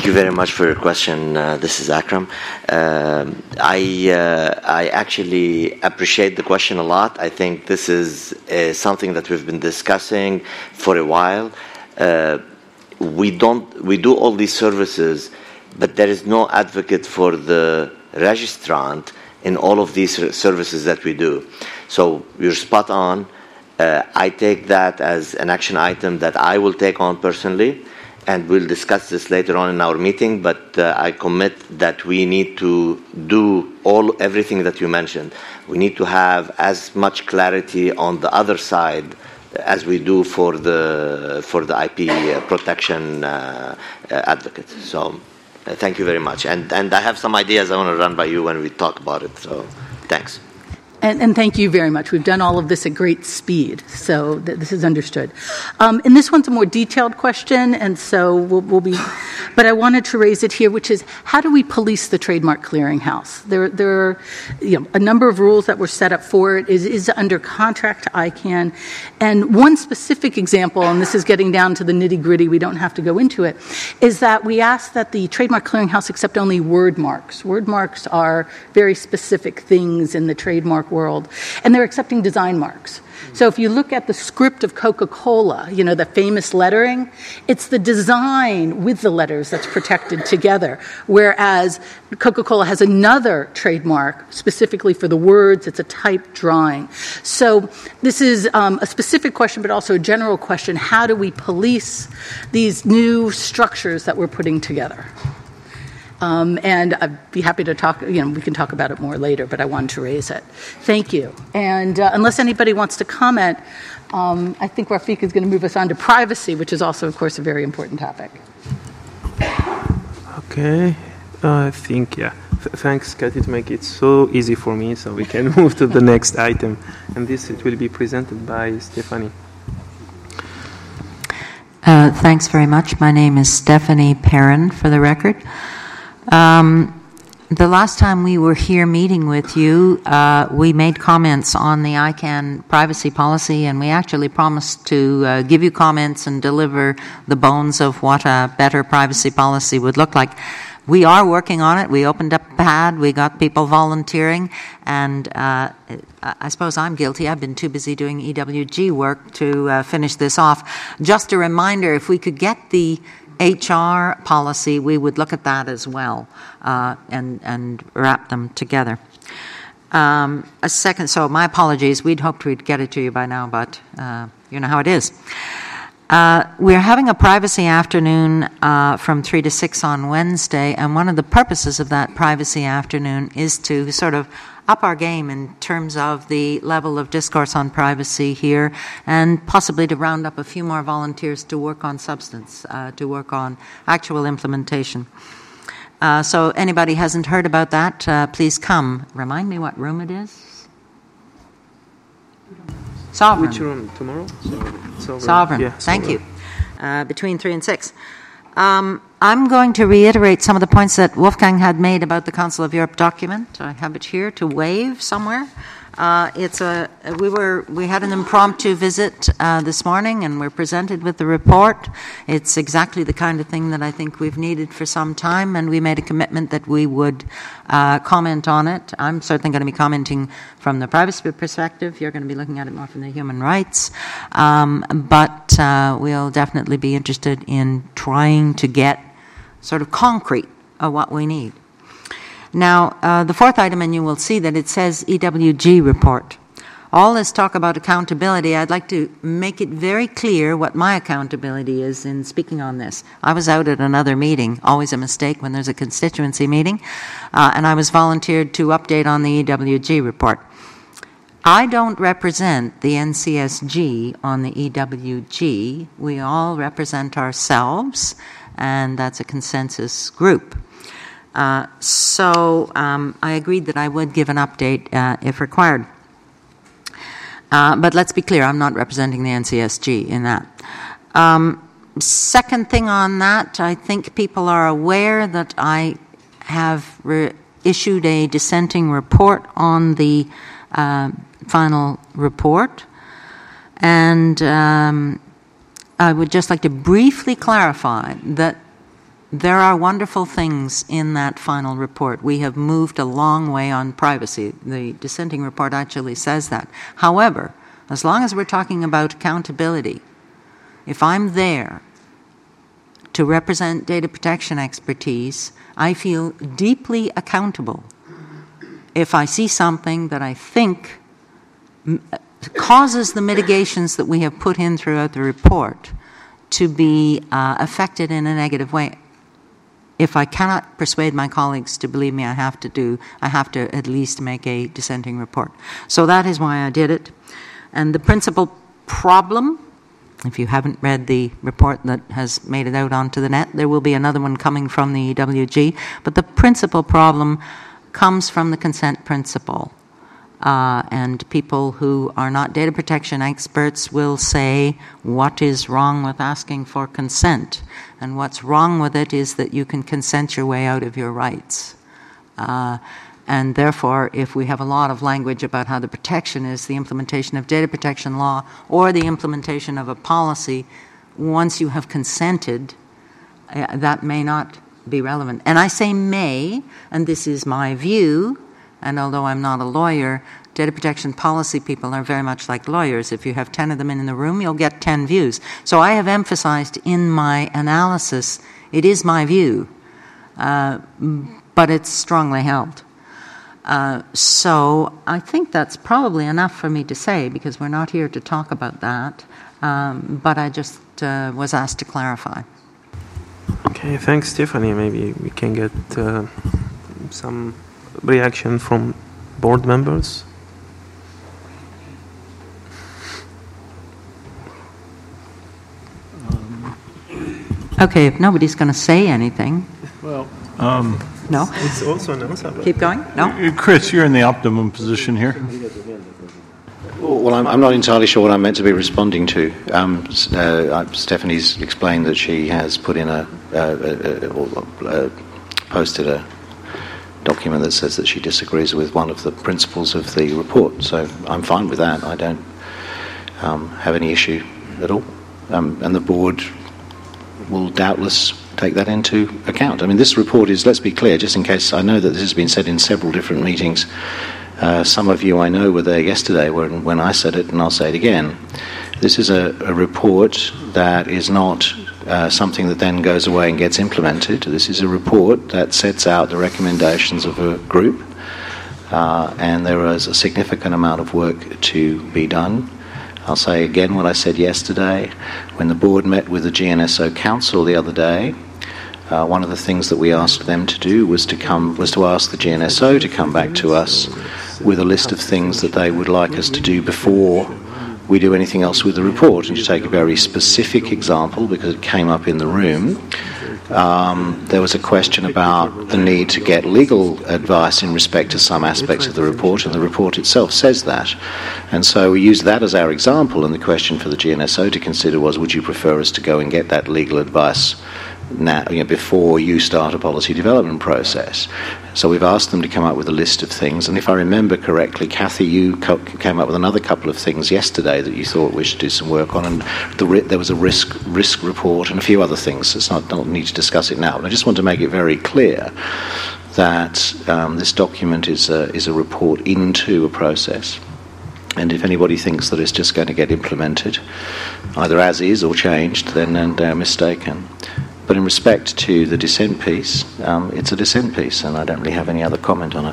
you very much for your question. Uh, this is Akram. Uh, I uh, I actually appreciate the question a lot. I think this is uh, something that we've been discussing for a while. Uh, we don't we do all these services, but there is no advocate for the registrant in all of these services that we do. So you're spot on. Uh, I take that as an action item that I will take on personally, and we'll discuss this later on in our meeting, but uh, I commit that we need to do all everything that you mentioned. We need to have as much clarity on the other side as we do for the for the I P protection uh, uh, advocate. So uh, thank you very much. And, and I have some ideas I want to run by you when we talk about it, so thanks. And, and thank you very much. We've done all of this at great speed, so th- this is understood. Um, and this one's a more detailed question, and so we'll, we'll be. But I wanted to raise it here, which is how do we police the trademark clearinghouse? There, there are you know, a number of rules that were set up for it. Is is under contract to I CANN, and one specific example, and this is getting down to the nitty gritty. We don't have to go into it. Is that we ask that the trademark clearinghouse accept only word marks. Word marks are very specific things in the trademark world, and they're accepting design marks. So if you look at the script of Coca-Cola, you know, the famous lettering, it's the design with the letters that's protected together, whereas Coca-Cola has another trademark specifically for the words. It's a type drawing. So this is um, a specific question, but also a general question. How do we police these new structures that we're putting together? Um, and I'd be happy to talk, you know, we can talk about it more later, but I wanted to raise it. Thank you. And uh, unless anybody wants to comment, um, I think Rafiq is going to move us on to privacy, which is also, of course, a very important topic. Okay. Uh, I think, yeah. Th- thanks, Kathy, to make it so easy for me so we can move to the next item. And this it will be presented by Stephanie. Uh, thanks very much. My name is Stephanie Perrin, for the record. Um, the last time we were here meeting with you, uh, we made comments on the I CANN privacy policy, and we actually promised to uh, give you comments and deliver the bones of what a better privacy policy would look like. We are working on it. We opened up a pad. We got people volunteering, and uh, I suppose I'm guilty. I've been too busy doing E W G work to uh, finish this off. Just a reminder, if we could get the H R policy, we would look at that as well uh, and and wrap them together. Um, a second, so my apologies. We'd hoped we'd get it to you by now, but uh, you know how it is. Uh, we're having a privacy afternoon uh, from three to six on Wednesday, and one of the purposes of that privacy afternoon is to sort of up our game in terms of the level of discourse on privacy here, and possibly to round up a few more volunteers to work on substance, uh, to work on actual implementation. Uh, so anybody hasn't heard about that, uh, please come. Remind me what room it is? Sovereign. Which room? Tomorrow? Sovereign. Sovereign. Yeah, Thank Sovereign. you. Uh, between three and six. Um, I'm going to reiterate some of the points that Wolfgang had made about the Council of Europe document. I have it here to wave somewhere. Uh, it's a we were we had an impromptu visit uh, this morning, and we're presented with the report. It's exactly the kind of thing that I think we've needed for some time, and we made a commitment that we would uh, comment on it. I'm certainly going to be commenting from the privacy perspective. You're going to be looking at it more from the human rights, um, but uh, we'll definitely be interested in trying to get sort of concrete of what we need. Now, uh, the fourth item, and you will see that it says E W G report. All this talk about accountability, I'd like to make it very clear what my accountability is in speaking on this. I was out at another meeting, always a mistake when there's a constituency meeting, uh, and I was volunteered to update on the E W G report. I don't represent the N C S G on the E W G. We all represent ourselves, and that's a consensus group. Uh, so um, I agreed that I would give an update uh, if required. Uh, but let's be clear, I'm not representing the N C S G in that. Um, second thing on that, I think people are aware that I have re- issued a dissenting report on the uh, final report. And um, I would just like to briefly clarify that there are wonderful things in that final report. We have moved a long way on privacy. The dissenting report actually says that. However, as long as we're talking about accountability, if I'm there to represent data protection expertise, I feel deeply accountable if I see something that I think causes the mitigations that we have put in throughout the report to be uh, affected in a negative way. If I cannot persuade my colleagues to believe me, I have to do, I have to at least make a dissenting report. So that is why I did it. And the principal problem, if you haven't read the report that has made it out onto the net, there will be another one coming from the E W G, but the principal problem comes from the consent principle. Uh, and people who are not data protection experts will say, what is wrong with asking for consent? And what's wrong with it is that you can consent your way out of your rights. Uh, and therefore, if we have a lot of language about how the protection is the implementation of data protection law or the implementation of a policy, once you have consented, uh, that may not be relevant. And I say may, and this is my view, and although I'm not a lawyer, data protection policy people are very much like lawyers. If you have ten of them in the room, you'll get ten views. So I have emphasized in my analysis, it is my view, uh, but it's strongly held. Uh, so I think that's probably enough for me to say, because we're not here to talk about that, um, but I just uh, was asked to clarify. Okay, thanks, Stephanie. Maybe we can get uh, some reaction from board members. Okay, if nobody's going to say anything. Well, um, no. It's also an answer. Keep going. No. Chris, you're in the optimum position here. Well, I'm, I'm not entirely sure what I'm meant to be responding to. Um, uh, Stephanie's explained that she has put in a, uh, a, a, a posted a document that says that she disagrees with one of the principles of the report. So I'm fine with that. I don't um, have any issue at all. Um, and the board will doubtless take that into account. I mean, this report is, let's be clear, just in case, I know that this has been said in several different meetings. Uh, some of you I know were there yesterday when, when I said it, and I'll say it again. This is a, a report that is not uh, something that then goes away and gets implemented. This is a report that sets out the recommendations of a group, uh, and there is a significant amount of work to be done. I'll say again what I said yesterday. When the board met with the G N S O Council the other day, Uh, one of the things that we asked them to do was to come was to ask the G N S O to come back to us with a list of things that they would like us to do before we do anything else with the report. And to take a very specific example, because it came up in the room, um, there was a question about the need to get legal advice in respect to some aspects of the report, and the report itself says that. And so we used that as our example, and the question for the G N S O to consider was, would you prefer us to go and get that legal advice now, you know, before you start a policy development process? So we've asked them to come up with a list of things, and if I remember correctly, Kathy, you co- came up with another couple of things yesterday that you thought we should do some work on, and the ri- there was a risk risk report and a few other things. It's not don't need to discuss it now, but I just want to make it very clear that um, this document is a, is a report into a process. And if anybody thinks that it's just going to get implemented, either as is or changed, then, then they're mistaken. But in respect to the dissent piece, um, it's a dissent piece, and I don't really have any other comment on it.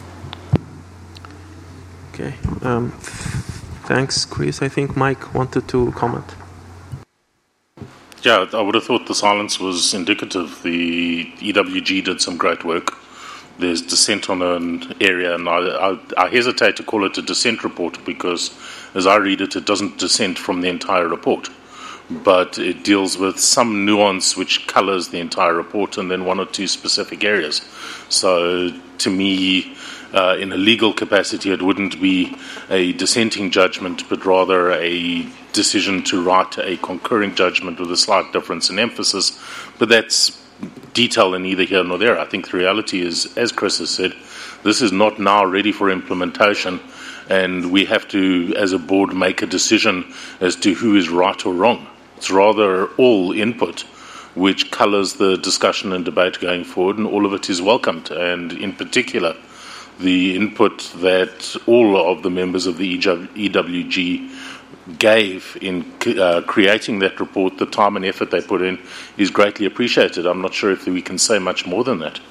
Okay. Um, thanks, Chris. I think Mike wanted to comment. Yeah, I would have thought the silence was indicative. The E W G did some great work. There's dissent on an area, and I, I, I hesitate to call it a dissent report because, as I read it, it doesn't dissent from the entire report. But it deals with some nuance which colours the entire report, and then one or two specific areas. So to me, uh, in a legal capacity, it wouldn't be a dissenting judgment, but rather a decision to write a concurring judgment with a slight difference in emphasis. But that's detail in neither here nor there. I think the reality is, as Chris has said, this is not now ready for implementation, and we have to, as a board, make a decision as to who is right or wrong. It's rather all input which colours the discussion and debate going forward, and all of it is welcomed. And in particular, the input that all of the members of the E W G gave in uh, creating that report, the time and effort they put in, is greatly appreciated. I'm not sure if we can say much more than that.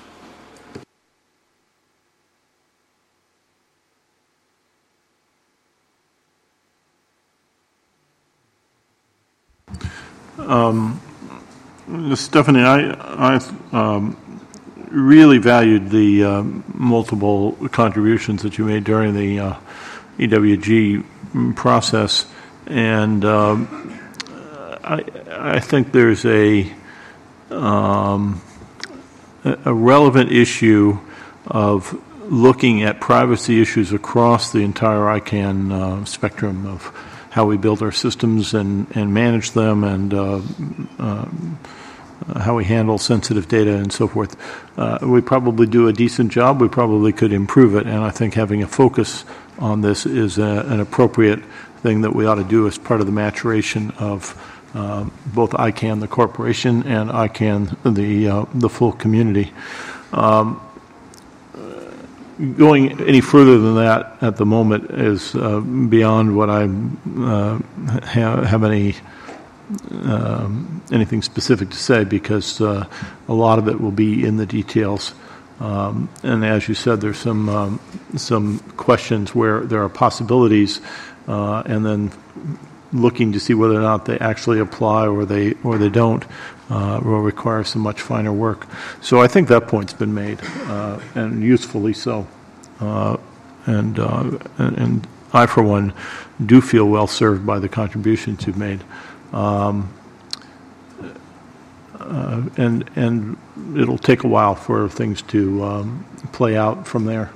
Um, Stephanie, I, I um, really valued the uh, multiple contributions that you made during the uh, E W G process, and um, I, I think there's a um, a relevant issue of looking at privacy issues across the entire I CANN uh, spectrum of how we build our systems and, and manage them, and uh, uh, how we handle sensitive data and so forth. Uh, we probably do a decent job. We probably could improve it, and I think having a focus on this is a, an appropriate thing that we ought to do as part of the maturation of uh, both I CANN, the corporation, and I CANN, the, uh, the full community. Um, Going any further than that at the moment is uh, beyond what I uh, have, have any um, anything specific to say, because uh, a lot of it will be in the details. Um, and as you said, there's some um, some questions where there are possibilities, uh, and then looking to see whether or not they actually apply or they or they don't uh, will require some much finer work. So I think that point's been made, uh, and usefully so. Uh, and, uh, and and I, for one, do feel well served by the contributions you've made. Um, uh, and and it'll take a while for things to um, play out from there.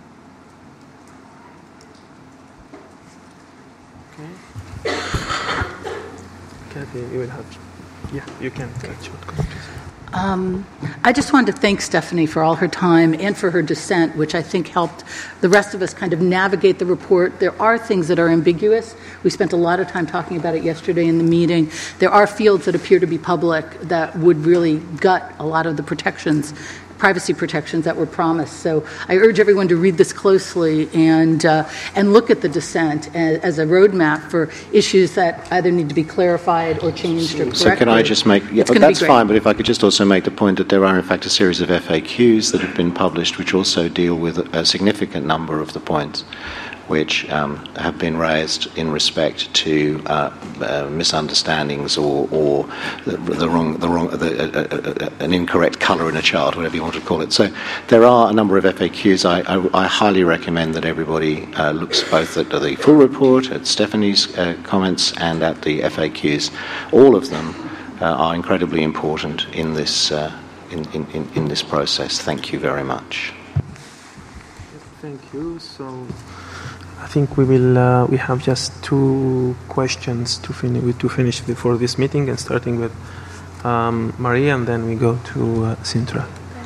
Kathy, you will have. Yeah, you can take short comments. Um, I just wanted to thank Stephanie for all her time and for her dissent, which I think helped the rest of us kind of navigate the report. There are things that are ambiguous. We spent a lot of time talking about it yesterday in the meeting. There are fields that appear to be public that would really gut a lot of the protections, privacy protections that were promised. So I urge everyone to read this closely and uh, and look at the dissent as, as a roadmap for issues that either need to be clarified or changed or corrected. So can I just make, yeah, that's fine, but if I could just also make the point that there are in fact a series of F A Qs that have been published which also deal with a significant number of the points which um, have been raised in respect to uh, uh, misunderstandings or, or the, the wrong, the wrong, the, uh, uh, an incorrect colour in a chart, whatever you want to call it. So there are a number of F A Qs. I, I, I highly recommend that everybody uh, looks both at the full report, at Stephanie's uh, comments, and at the F A Qs. All of them uh, are incredibly important in this uh, in, in, in this process. Thank you very much. Thank you. So. I think we will. Uh, we have just two questions to finish to finish before this meeting, and starting with um, Maria, and then we go to uh, Sintra.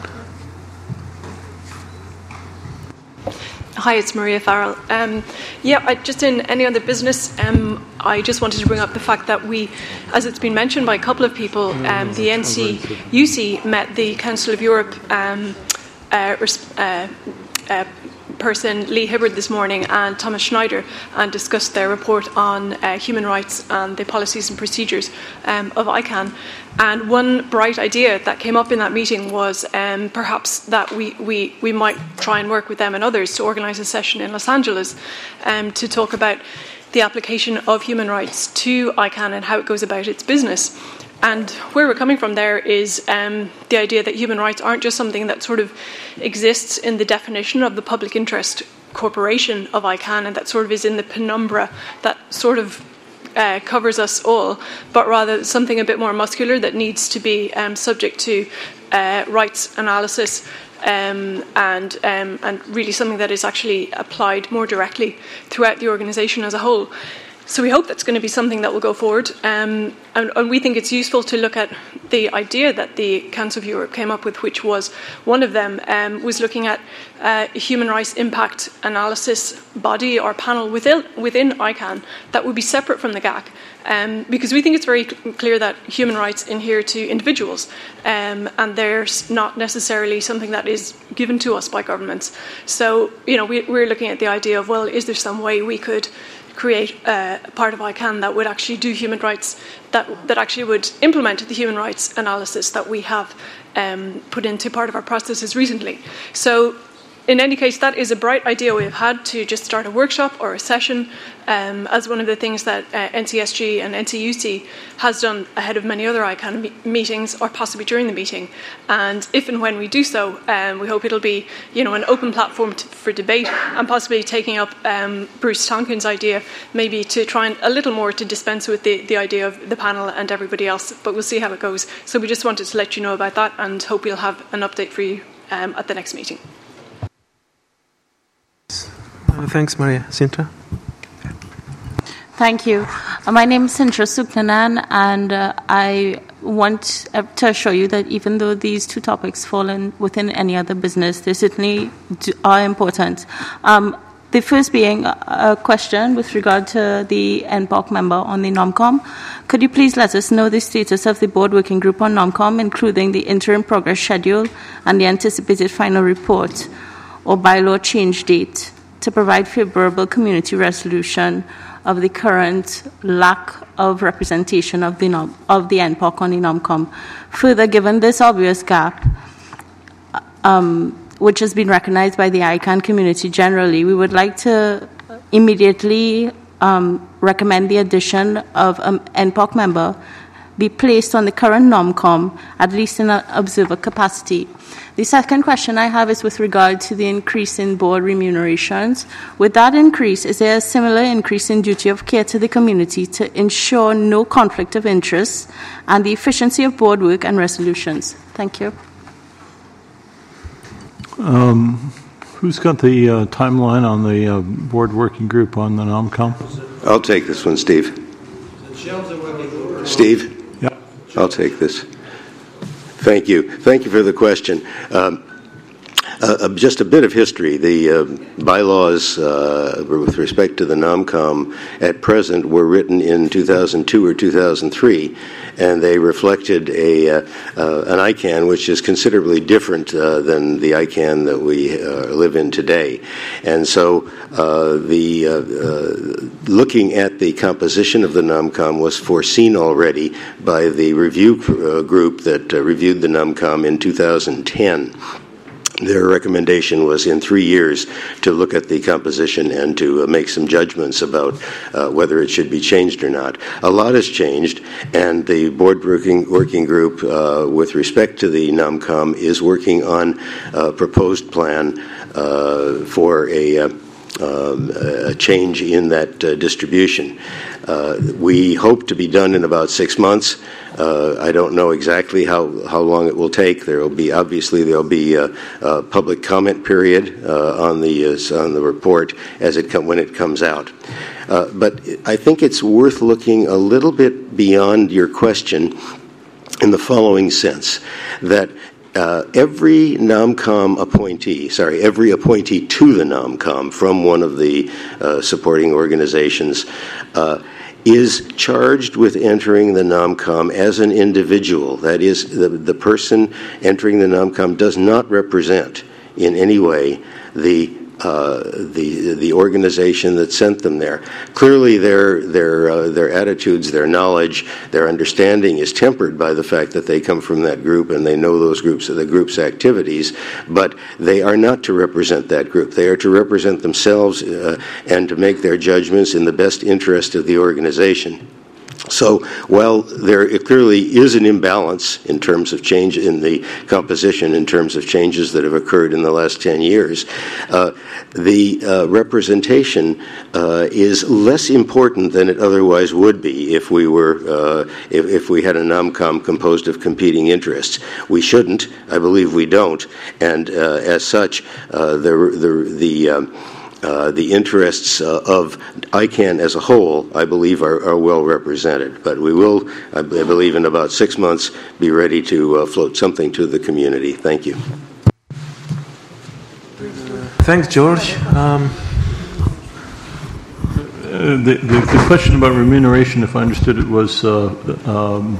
Hi, it's Maria Farrell. Um, yeah, I, just in any other business, um, I just wanted to bring up the fact that we, as it's been mentioned by a couple of people, um, the N C U C met the Council of Europe um, uh, uh, uh, person Lee Hibbard this morning and Thomas Schneider, and discussed their report on uh, human rights and the policies and procedures um, of I CANN. And one bright idea that came up in that meeting was um, perhaps that we, we, we might try and work with them and others to organise a session in Los Angeles um, to talk about the application of human rights to I CANN and how it goes about its business. And where we're coming from there is um, the idea that human rights aren't just something that sort of exists in the definition of the public interest corporation of I CANN, and that sort of is in the penumbra that sort of uh, covers us all, but rather something a bit more muscular that needs to be um, subject to uh, rights analysis um, and um, and really something that is actually applied more directly throughout the organisation as a whole. so we hope that's going to be something that will go forward. Um, and, and we think it's useful to look at the idea that the Council of Europe came up with, which was one of them um, was looking at uh, a human rights impact analysis body or panel within, within I CAN that would be separate from the G A C. Um, because we think it's very cl- clear that human rights adhere to individuals, um, and there's not necessarily something that is given to us by governments. So, you know, we, we're looking at the idea of, well, is there some way we could create uh, a part of I CAN that would actually do human rights, that that actually would implement the human rights analysis that we have um, put into part of our processes recently. So, in any case, that is a bright idea we've had to just start a workshop or a session um, as one of the things that uh, N C S G and N C U C has done ahead of many other I CAN me- meetings or possibly during the meeting. And if and when we do so, um, we hope it'll be, you know, an open platform to, for debate and possibly taking up um, Bruce Tonkin's idea maybe to try and a little more to dispense with the, the idea of the panel and everybody else. But we'll see how it goes. So we just wanted to let you know about that and hope we'll have an update for you um, at the next meeting. Uh, thanks, Maria. Sintra? Thank you. Uh, my name is Sintra Suknanan, and uh, I want uh, to assure you that even though these two topics fall in within any other business, they certainly do, are important. Um, the first being a, a question with regard to the N P O C member on the NOMCOM. Could you please let us know the status of the board working group on NOMCOM, including the interim progress schedule and the anticipated final report or bylaw change date, to provide favorable community resolution of the current lack of representation of the nom- of the N P O C on the NOMCOM. Further, given this obvious gap, um, which has been recognized by the I CAN community generally, we would like to immediately um, recommend the addition of an N P O C member be placed on the current NOMCOM, at least in an observer capacity. The second question I have is with regard to the increase in board remunerations. With that increase, is there a similar increase in duty of care to the community to ensure no conflict of interest and the efficiency of board work and resolutions? Thank you. Um, who's got the uh, timeline on the uh, board working group on the NOMCOM? I'll take this one, Steve. Steve? Yeah. I'll take this. Thank you. Thank you for the question. Um, uh, just a bit of history. The uh, bylaws uh, with respect to the NOMCOM at present were written in two thousand two or two thousand three, and they reflected a uh, uh, an I CAN which is considerably different uh, than the I CAN that we uh, live in today. And so uh, the uh, uh, looking at the composition of the NOMCOM was foreseen already by the review uh, group that uh, reviewed the NOMCOM in two thousand ten. Their recommendation was in three years to look at the composition and to uh, make some judgments about uh, whether it should be changed or not. A lot has changed, and the board working, working group uh, with respect to the NOMCOM is working on a proposed plan uh, for a, uh, um, a change in that uh, distribution. Uh, we hope to be done in about six months. Uh, I don't know exactly how, how long it will take. There will be obviously there will be a, a public comment period uh, on the uh, on the report as it com- when it comes out. Uh, but I think it's worth looking a little bit beyond your question in the following sense: that Uh, every NOMCOM appointee, sorry, every appointee to the NOMCOM from one of the uh, supporting organizations uh, is charged with entering the NOMCOM as an individual. That is, the, the person entering the NOMCOM does not represent in any way the Uh, the the organization that sent them there. Clearly, their their uh, their attitudes, their knowledge, their understanding is tempered by the fact that they come from that group and they know those groups, the group's activities. But they are not to represent that group. They are to represent themselves uh, and to make their judgments in the best interest of the organization. So while there clearly is an imbalance in terms of change in the composition, in terms of changes that have occurred in the last ten years, uh, the uh, representation uh, is less important than it otherwise would be if we were uh, if, if we had a NOMCOM composed of competing interests. We shouldn't. I believe we don't. And uh, as such, uh, the the the um, uh, the interests uh, of I CANN as a whole, I believe, are, are well represented. But we will, I believe, in about six months, be ready to uh, float something to the community. Thank you. Thanks, George. Um, Uh, the, the, the question about remuneration, if I understood it, was uh, um,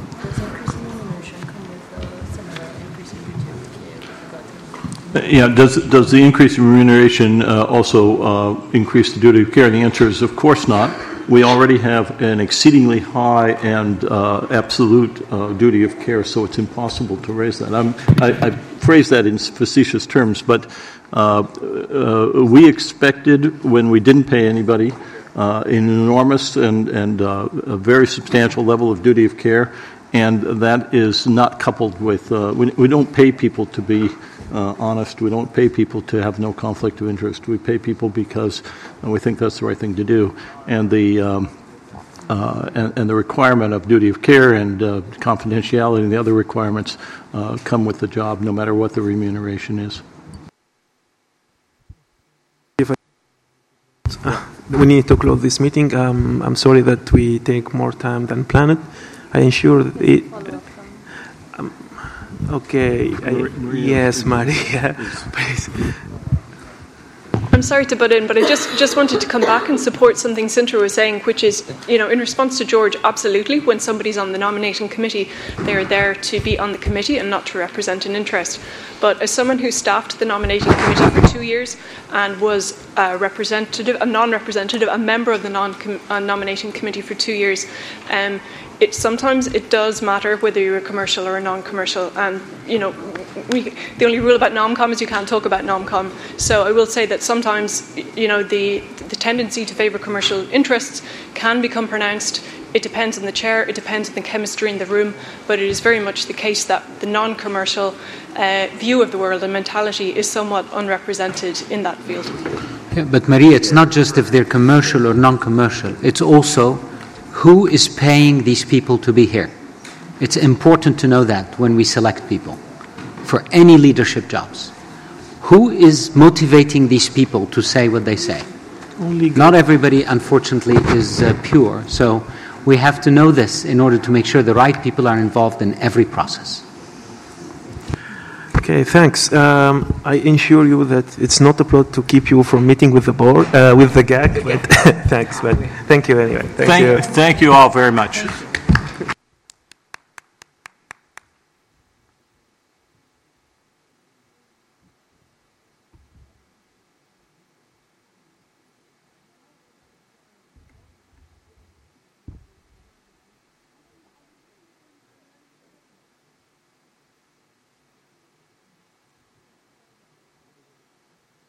yeah, does does the increase in remuneration uh, also uh, increase the duty of care? And the answer is, of course not. We already have an exceedingly high and uh, absolute uh, duty of care, so it's impossible to raise that. I'm, I, I phrase that in facetious terms, but uh, uh, we expected when we didn't pay anybody Uh, an enormous and, and uh, a very substantial level of duty of care, and that is not coupled with, uh, we, we don't pay people to be uh, honest, we don't pay people to have no conflict of interest, we pay people because uh, we think that's the right thing to do, and the, um, uh, and, and the requirement of duty of care and uh, confidentiality and the other requirements uh, come with the job no matter what the remuneration is. We need to close this meeting. Um, I'm sorry that we take more time than planned. I ensure that it. Um, okay. I, yes, Maria, please. I'm sorry to butt in, but I just, just wanted to come back and support something Sintra was saying, which is, you know, in response to George, absolutely, when somebody's on the nominating committee, they're there to be on the committee and not to represent an interest. But as someone who staffed the nominating committee for two years and was a representative, a non-representative, a member of the non-nominating committee for two years, um, it sometimes it does matter whether you're a commercial or a non-commercial. And you know, we, the only rule about NomCom is you can't talk about NomCom. So I will say that sometimes, you know, the the tendency to favour commercial interests can become pronounced. It depends on the chair, it depends on the chemistry in the room, but it is very much the case that the non-commercial uh, view of the world and mentality is somewhat unrepresented in that field. Yeah, but Maria, it's not just if they're commercial or non-commercial, it's also who is paying these people to be here. It's important to know that when we select people for any leadership jobs. Who is motivating these people to say what they say? Only not everybody, unfortunately, is uh, pure. So we have to know this in order to make sure the right people are involved in every process. Okay, thanks. Um, I assure you that it's not a plot to keep you from meeting with the board, uh, with the G A C, but thanks, but thank you anyway. Thank, thank you. Thank you all very much.